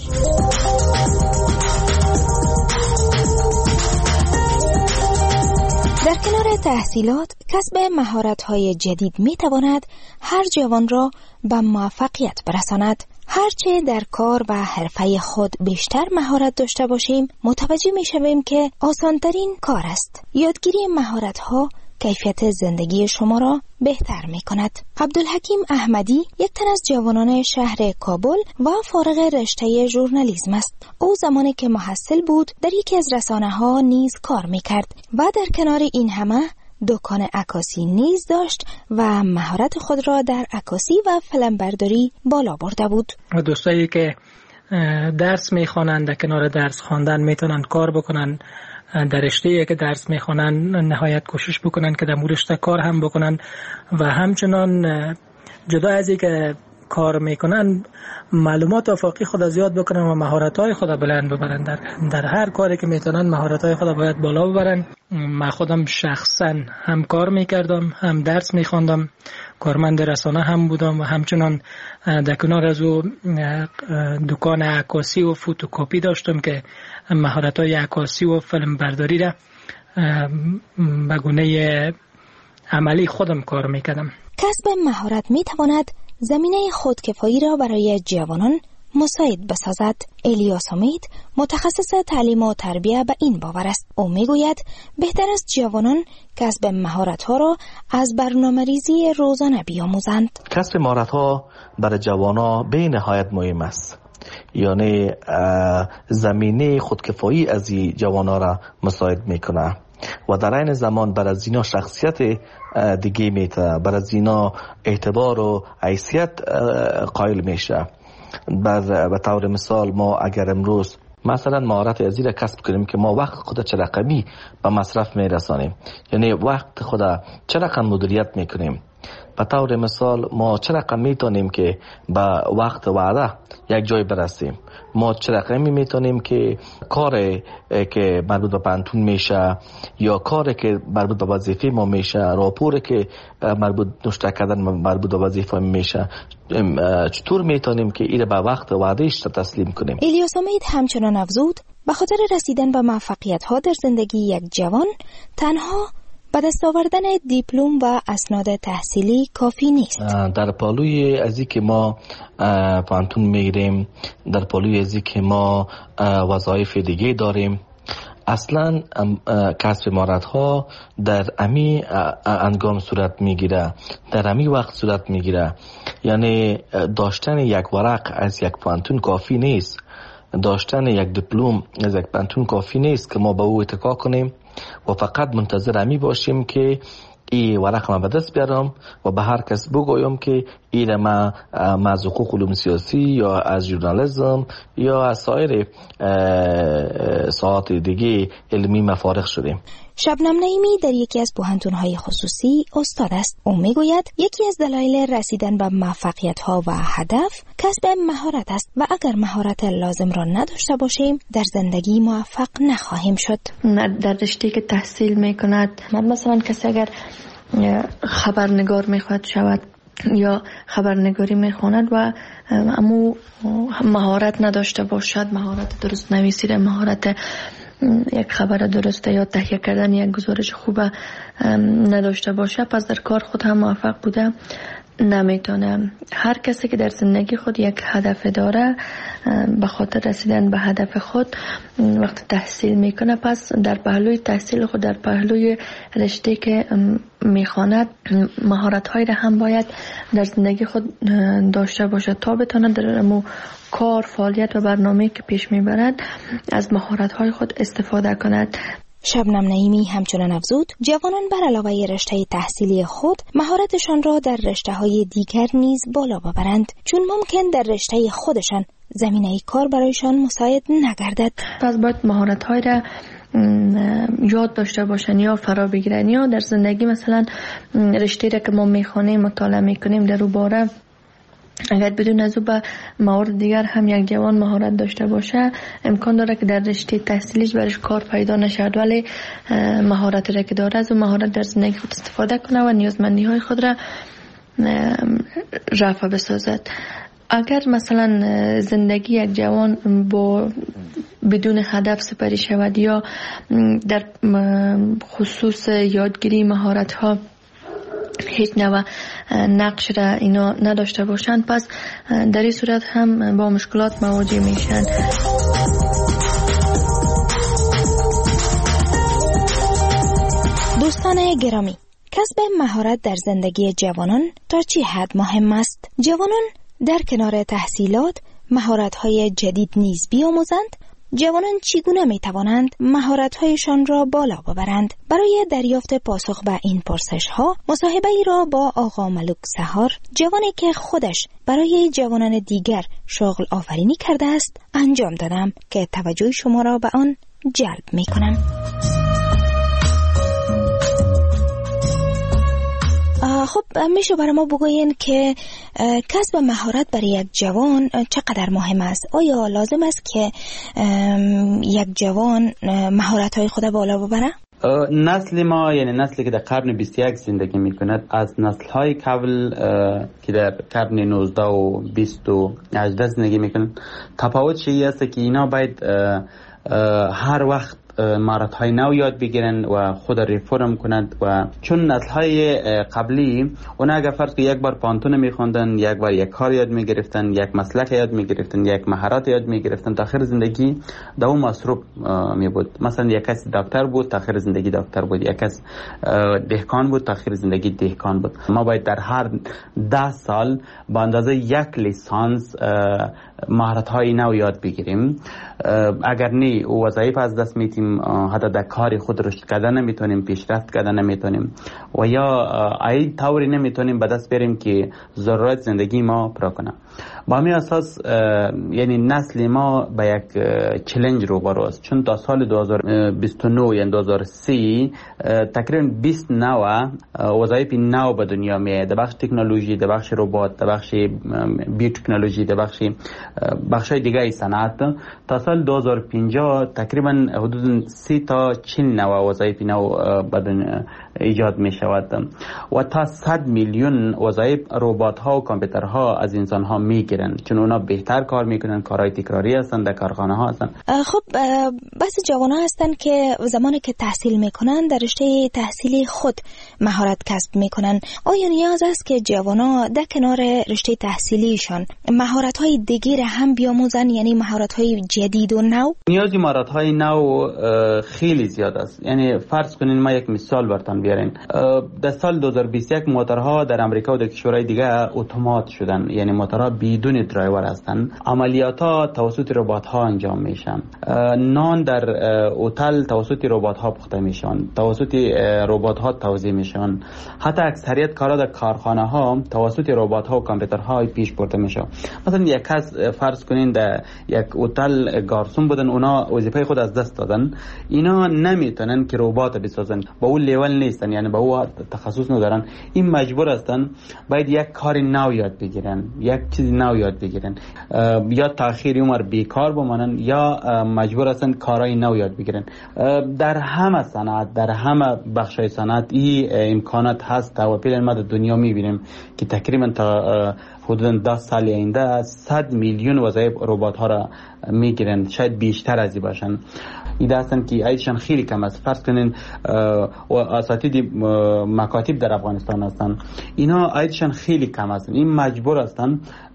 Speaker 23: در کنار تحصیلات، کسب مهارت‌های جدید می‌تواند هر جوان را به موفقیت برساند. هرچه در کار و حرفه خود بیشتر مهارت داشته باشیم، متوجه می‌شویم که آسان‌ترین کار است. یادگیری مهارت‌ها کیفیت زندگی شما را بهتر می کند. عبدالحکیم احمدی یک تن از جوانان شهر کابل و فارغ رشته ژورنالیسم است. او زمانی که محصل بود در یکی از رسانه ها نیز کار می کرد و در کنار این همه دکان عکاسی نیز داشت و مهارت خود را در عکاسی و فیلمبرداری بالا برده بود.
Speaker 7: دوستایی که درس می خوانند در کنار درس خواندن میتونن کار بکنن، در رشته‌ای که درس میخوانن نهایت کوشش بکنن که در مورد رشته کار هم بکنن و همچنان جدا از اینکه کار میکنن معلومات آفاقی خود زیاد بکنن و مهارت‌های خود بلند ببرن. در, در هر کاری که میتونن مهارت‌های خود باید بالا ببرن. من خودم شخصا هم کار میکردم، هم درس میخواندم، کارمند رسانه هم بودم و همچنان در کنار از او دکان عکاسی و فوتوکپی داشتم که مهارت‌های عکاسی و فیلم برداری را به گونه عملی خودم کار میکردم.
Speaker 23: کسب مهارت میتواند زمینه خودکفایی را برای جوانان مساعد بسازد. الیاس امید متخصص تعلیم و تربیه به این باور است. او میگوید بهتر است جوانان کسب مهارت‌ها را از برنامه‌ریزی روزانه بیاموزند.
Speaker 3: کسب مهارت‌ها برای جوانان به نهایت مهم است. یعنی زمینه خودکفایی از این جوانان را مساعد میکنه و در این زمان بر از اینا شخصیت دیگه میته، بر از اینا اعتبار و حیثیت قائل میشه. به طور مثال ما اگر امروز مثلا مهارت ازی را کسب کنیم که ما وقت خود چه رقمی به مصرف میرسانیم، یعنی وقت خود چه رقم مدیریت میکنیم، به طور مثال ما چه رقم میتونیم که به وقت وعده یک جای برسیم؟ ما چه رقمی میتونیم که کار که مربوط به پانتون میشه یا کاری که مربوط به وظیفه ما میشه، راپوری که مربوط نشته کردن مربوط به وظیفه میشه، چطور میتونیم که این به وقت وعدهش تسلیم کنیم؟
Speaker 23: الیاس امید همچنان افزود به خاطر رسیدن به موفقیت ها در زندگی یک جوان تنها به دست آوردن دیپلم و اسناد تحصیلی کافی نیست.
Speaker 3: در پالوی ازی که ما پانتون میگیریم، در پالوی ازی که ما وظایف دیگه داریم، اصلا کسب مهارت ها در امی انگام صورت میگیره، در امی وقت صورت میگیره. یعنی داشتن یک ورق از یک پانتون کافی نیست، داشتن یک دیپلم از یک پانتون کافی نیست که ما به او اتکا کنیم و فقط منتظر امی باشیم که این ورق ما به دست بیارم و به هر کس بگویم که این ما از حقوق علوم سیاسی یا از ژورنالیسم یا از سایر ساعات دیگه علمی مفارغ شدیم.
Speaker 23: شبنم نعیمی در یکی از پوهنتون‌های خصوصی استاد است. او میگوید یکی از دلایل رسیدن به موفقیت‌ها و هدف کسب مهارت است و اگر مهارت لازم را نداشته باشیم در زندگی موفق نخواهیم شد.
Speaker 9: در رشته که تحصیل میکند، مثلا کسی اگر خبرنگار میخواد شود یا خبرنگاری میخواند و اما مهارت نداشته باشد، مهارت درست نویسی، مهارت یک خبر درسته یا تهیه کردن یک گزارش خوب نداشته باشه، پس در کار خود هم موفق بوده نمیتونه. هر کسی که در زندگی خود یک هدف داره، به خاطر رسیدن به هدف خود وقت تحصیل میکنه، پس در پهلوی تحصیل خود، در پهلوی رشته که میخواند، مهارت هایی را هم باید در زندگی خود داشته باشه تا بتونه در امو کار، فعالیت و برنامه که پیش میبرد از مهارت های خود استفاده کند.
Speaker 23: شبنم نعیمی همچنان افزود جوانان بر علاوه رشته تحصیلی خود مهارتشان را در رشته های دیگر نیز بالا ببرند، چون ممکن در رشته خودشان زمینه کار برایشان مساعد نگردد.
Speaker 9: پس باید مهارت های را یاد داشته باشن یا فرا بگیرن، یا در زندگی مثلا رشته را که ما میخوانیم مطالعه میکنیم در اون باره اگر بدون از او به موارد دیگر هم یک جوان مهارت داشته باشه، امکان داره که در رشته تحصیلیش برش کار پیدا نشد، ولی مهارت را که داره از اون مهارت در زندگی خود استفاده کنه و نیازمندی های خود را رفع بسازد. اگر مثلا زندگی یک جوان با بدون هدف سپری شود یا در خصوص یادگیری مهارت ها هیچ نوع نقش را اینا نداشته باشند، پس در این صورت هم با مشکلات مواجه میشن.
Speaker 23: دوستان گرامی، کسب مهارت در زندگی جوانان تا چه حد مهم است؟ جوانان در کنار تحصیلات مهارت‌های جدید نیز بیاموزند. جوانان چگونه می توانند مهارت‌هایشان را بالا ببرند؟ برای دریافت پاسخ به این پرسش‌ها مصاحبه‌ای را با آقا ملک سحار، جوانی که خودش برای جوانان دیگر شغل آفرینی کرده است، انجام دادم که توجه شما را به آن جلب می‌کنم. خب میشه برای ما بگوین که کسب مهارت برای یک جوان چقدر مهم است؟ آیا لازم است که یک جوان مهارت‌های خود بالا ببره؟
Speaker 10: نسل ما، یعنی نسلی که در قرن بیست و یک زندگی میکند، از نسل‌های قبل که در قرن نوزده و بیست و هجده زندگی میکنند تفاوت چیزی است که اینا باید هر وقت مهارت های نو یاد بگیرن و خود ریفورم کنند، و چون نسل های قبلی اونا اگر فرض که یک بار پانتون میخوندن، یک بار یک کار یاد میگرفتن، یک مسلک یاد میگرفتن، یک مهارت یاد میگرفتن، تا آخر زندگی دوام مصروف می بود. مثلا یک کس دکتر بود تا آخر زندگی دکتر بود، یک کس دهقان بود تا آخر زندگی دهقان بود. ما باید در هر ده سال با اندازه یک لیسانس مهارت های نو یاد بگیریم، اگر نه وظایف از دست میتیم، حتی در کار خود رشد کردن نمیتونیم، پیشرفت کردن نمیتونیم، و یا ای طوری نمیتونیم به دست بریم که ضرورت زندگی ما پر کنه. با همین اساس یعنی نسل ما به یک چالش روبرو است، چون تا سال دو هزار و بیست و نه یعنی دو هزار و سی تقریبا بیست نوع وظایف نو به دنیا میاد، در بخش تکنولوژی، در بخش ربات، در بخش بیوتکنولوژی، در بخش بخشای دیگه صنعت. تا سال دو هزار و پنجاه تقریبا حدود سی تا چهل نوع وظایف نو به دنیا ایجاد می شود و تا صد میلیون وظایف ربات ها و کامپیوترها از انسان ها می گیرن، چون اونا بهتر کار میکنن، کارهای تکراری هستن، در کارخانه ها هستن.
Speaker 23: خب بس جوان ها هستن که زمانی که تحصیل میکنن در رشته تحصیلی خود مهارت کسب میکنن. آیا نیاز است که جوان ها در کنار رشته تحصیلیشان مهارت های دیگر هم بیاموزن، یعنی مهارت های جدید و نو؟
Speaker 10: نیازی مهارت های نو خیلی زیاد است. یعنی فرض کنین ما یک مثال براتون بیارین. در سال دو هزار و بیست و یک موتورها در امریکا و در کشورهای دیگه اتومات شدن، یعنی موتورها بدون درایور هستن. عملیات‌ها توسط ربات‌ها انجام میشن. نان در هتل توسط ربات‌ها پخته میشن، توسط ربات‌ها توزیع میشن. حتی اکثریت کارا در کارخانه‌ها توسط ربات‌ها و کامپیوترها پیش برده میشه. مثلا یک کس فرض کنین در یک هتل گارسون بودن، اونا وظیفه خود از دست دادن، اینا نمیتونن که ربات بسازن، با اون لیول نیستن، یعنی با اون تخصص ندارن. این مجبور هستن باید یک کار نو یاد بگیرن، یک چیز نو یاد بگیرن، یا تاخیر عمر بیکار بمانن یا مجبور هستن کارهای نو یاد بگیرن. در همه صنعت، در همه بخشای صنعت این امکانات هست و پیل ما در دنیا میبینیم که تقریبا تا حدود ده سال آینده صد میلیون وظایف ربات ها را میگیرن، شاید بیشتر از این باشن. ایده هستن که ایدشان خیلی کم است. فرض کنین و اساتید مکاتب در افغانستان هستن، اینا ایدشان خیلی کم هستن، این مجبور هستن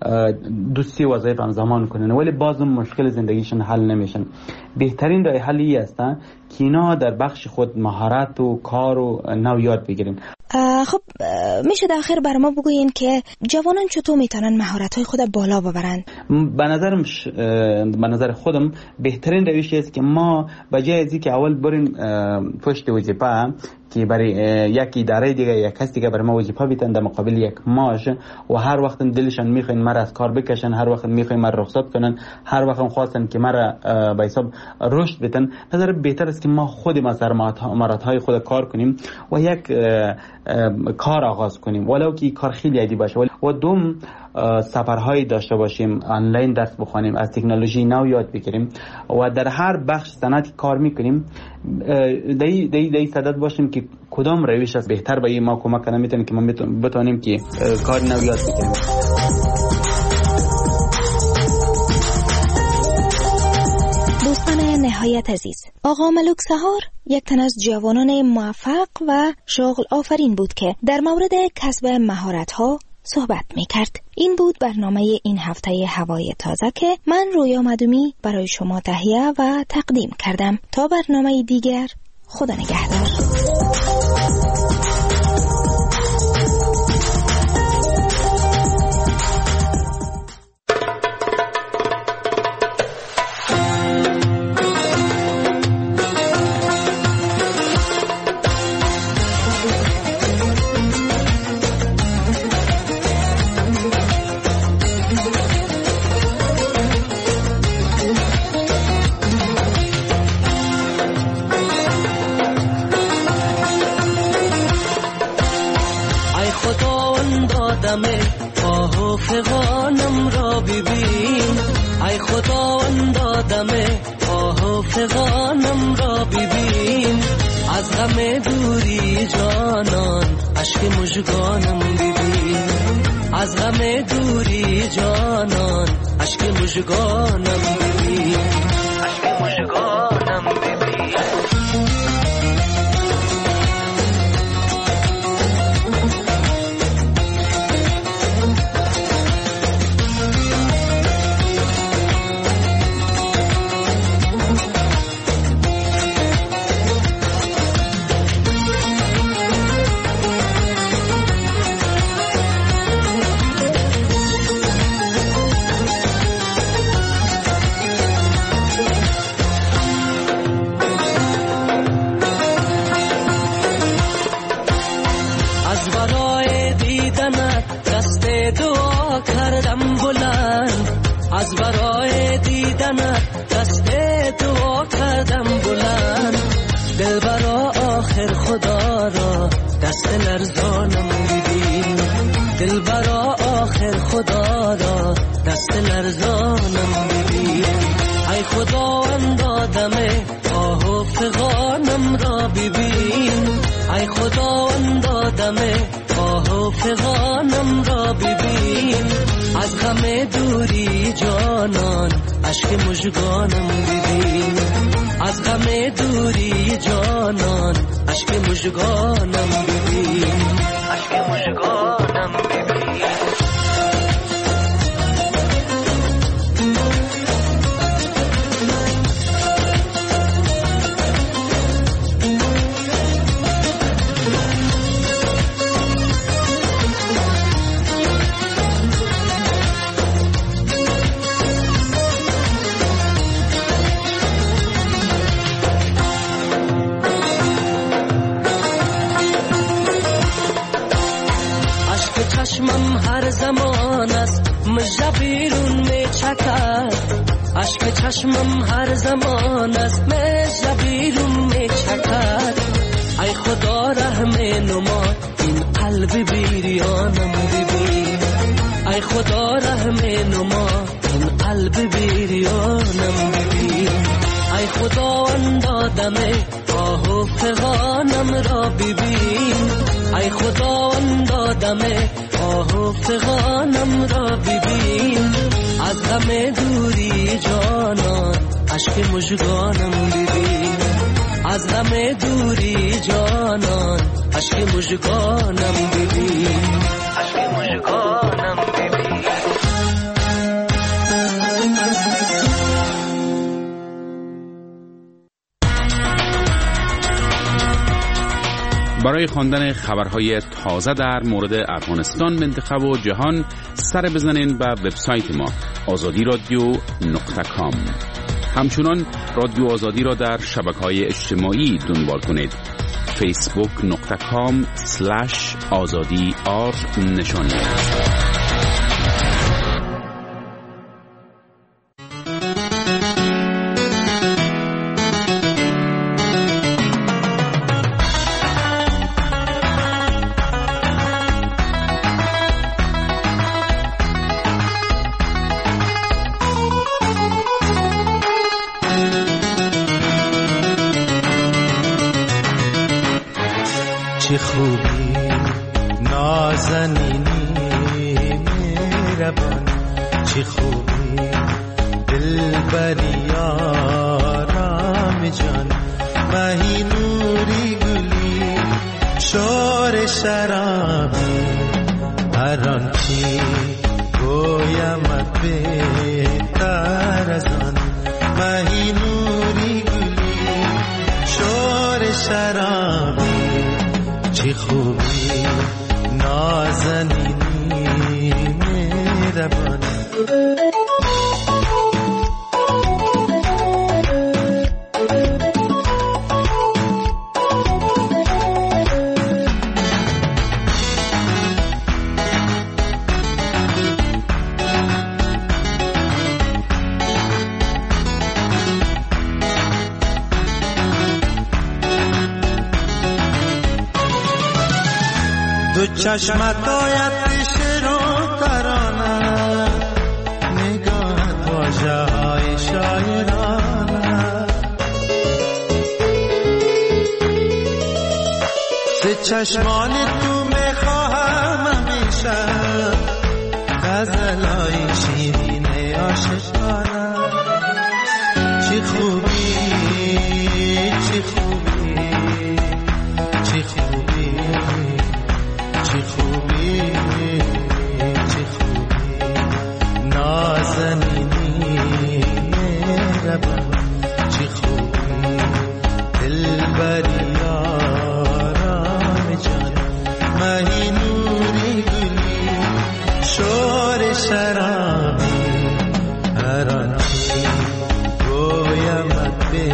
Speaker 10: دو سی وظایف همزمان کنن، ولی باز مشکل زندگیشون حل نمیشن. بهترین راه حل این است که اینا در بخش خود مهارت و کار و نو یاد بگیرن.
Speaker 23: خب میشه در آخر بر ما بگوین که جوانان چطور میتونن مهارت‌های خود بالا ببرن؟
Speaker 10: به نظرم ش... به نظر خودم بهترین روش است که ما بجای از اینکه اول بریم پشت وظیفه که برای یک اداره دیگه یک کس دیگه برای ما وظیفه بیتن در مقابل یک معاش و هر وقت دلشان میخواین مرا از کار بکشن، هر وقت میخواین مرا رخصت کنن، هر وقت خواستن که مرا به حساب رشد بدن، نظر بهتر است که ما خود ما سر مهارت‌های خود کار کنیم و یک کار آغاز کنیم، ولو که کار خیلی عادی باشه، و دوم سفرهایی داشته باشیم، آنلاین درس بخونیم، از تکنولوژی نو یاد بگیریم و در هر بخش صنعتی کار میکنیم دی دی دی صدد باشیم که کدام روش است بهتر به ما کمک کنه میتونه که ما بتونیم که کار نو یاد بگیریم.
Speaker 23: دوستان نهایت عزیز، آقا ملک سهار یک تن از جوانان موفق و شغل آفرین بود که در مورد کسب مهارت‌ها صحبت می‌کرد. این بود برنامه این هفته هوای تازه که من رویا مدومی برای شما تهیه و تقدیم کردم. تا برنامه دیگر، خدا نگهدار.
Speaker 11: فغانم را ببین، ای خداوند آدم آه فغانم را ببین، از غم دوری جانان اشک مژگانم ببین، از غم دوری جانان اشک مژگانم ببین، اشک مژگانم ببین. دست لرزانم ببین، دل برا آخر خدا را دست لرزانم ببین. ای خداوند آدم آه و فغانم را ببین، ای خداوند آدم آه و فغانم را ببین. از غم دوری جانان اشک مژگانم ببین، از غم دوری جانان اشک مژگانم ببین، اشک مژگانم ببین. چشمم هر زمان است مژه بیرون می چکد، اشک چشمم هر زمان است مژه بیرون می چکد. ای خدا رحم نما این قلب بیریانم ببین، ای خدا رحم نما این قلب بیریانم ببین. ای خداوند آدم آه و فغانم را ببین، ای خداوند آدم آه و فغانم را ببین. از غم دوری جانان اشک مژگانم ببین، از غم دوری جانان اشک مژگانم ببین، اشک مژگانم ببین.
Speaker 12: برای خواندن خبرهای تازه در مورد افغانستان، منطقه و جهان سر بزنین به وبسایت ما آزادی رادیو نقطه کام. همچنان رادیو آزادی را در شبکه‌های اجتماعی دنبال کنید. فیسبوک نقطه کام سلش آزادی آر نشانی.
Speaker 14: چه خوبی نازنینی مهربان، چه خوبی دلبری آرام جان. ماهی نوری گلی شور شرابی، هر آنچه گویمت بهتر از آن. ماهی نوری گلی شور شرابی، چه خوبی نازنینی مهربان. دو چشمت آید شعر و ترانه، نگاهت واژه های شاعرانه. سه چشمان تو میخواهم همیشه، غزلهای شیرین عاشقانه. چه خوبی چه خوبی چه خوبی چه خوبی چه خوبی نازنینی مهربان. چه خوبی دلبری آرام جان. ماهی نوری گلی شور شرابی، هر آنچه گویمت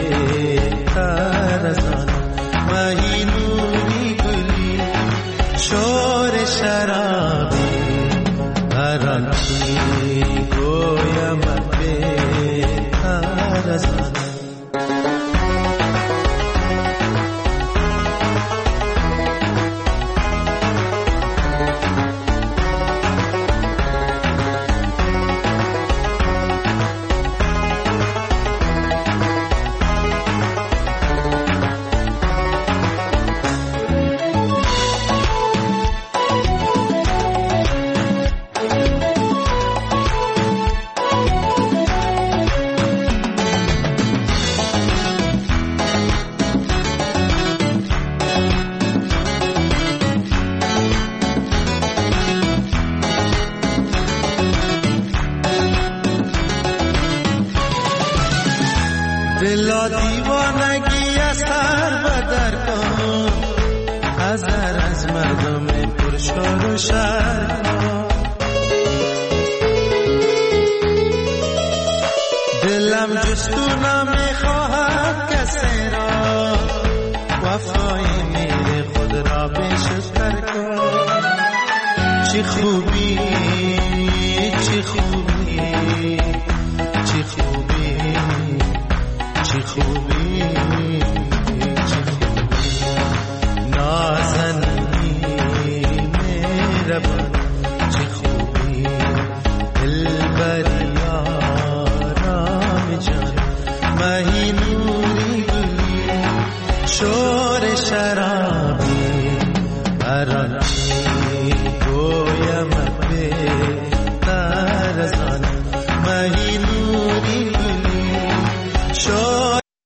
Speaker 14: دیوانگی از سر بدر کن حذر از مردم پرشور و شر دلم جستو نمیخواهد کسی را وفای میره خود را بشتر کن چی خوبی چی خوبی چی خوبی چی خوبی چی خوبی نازنینی مهربان چی خوبی دلبری آرام جان مهی نوری گلی شور شرابی بران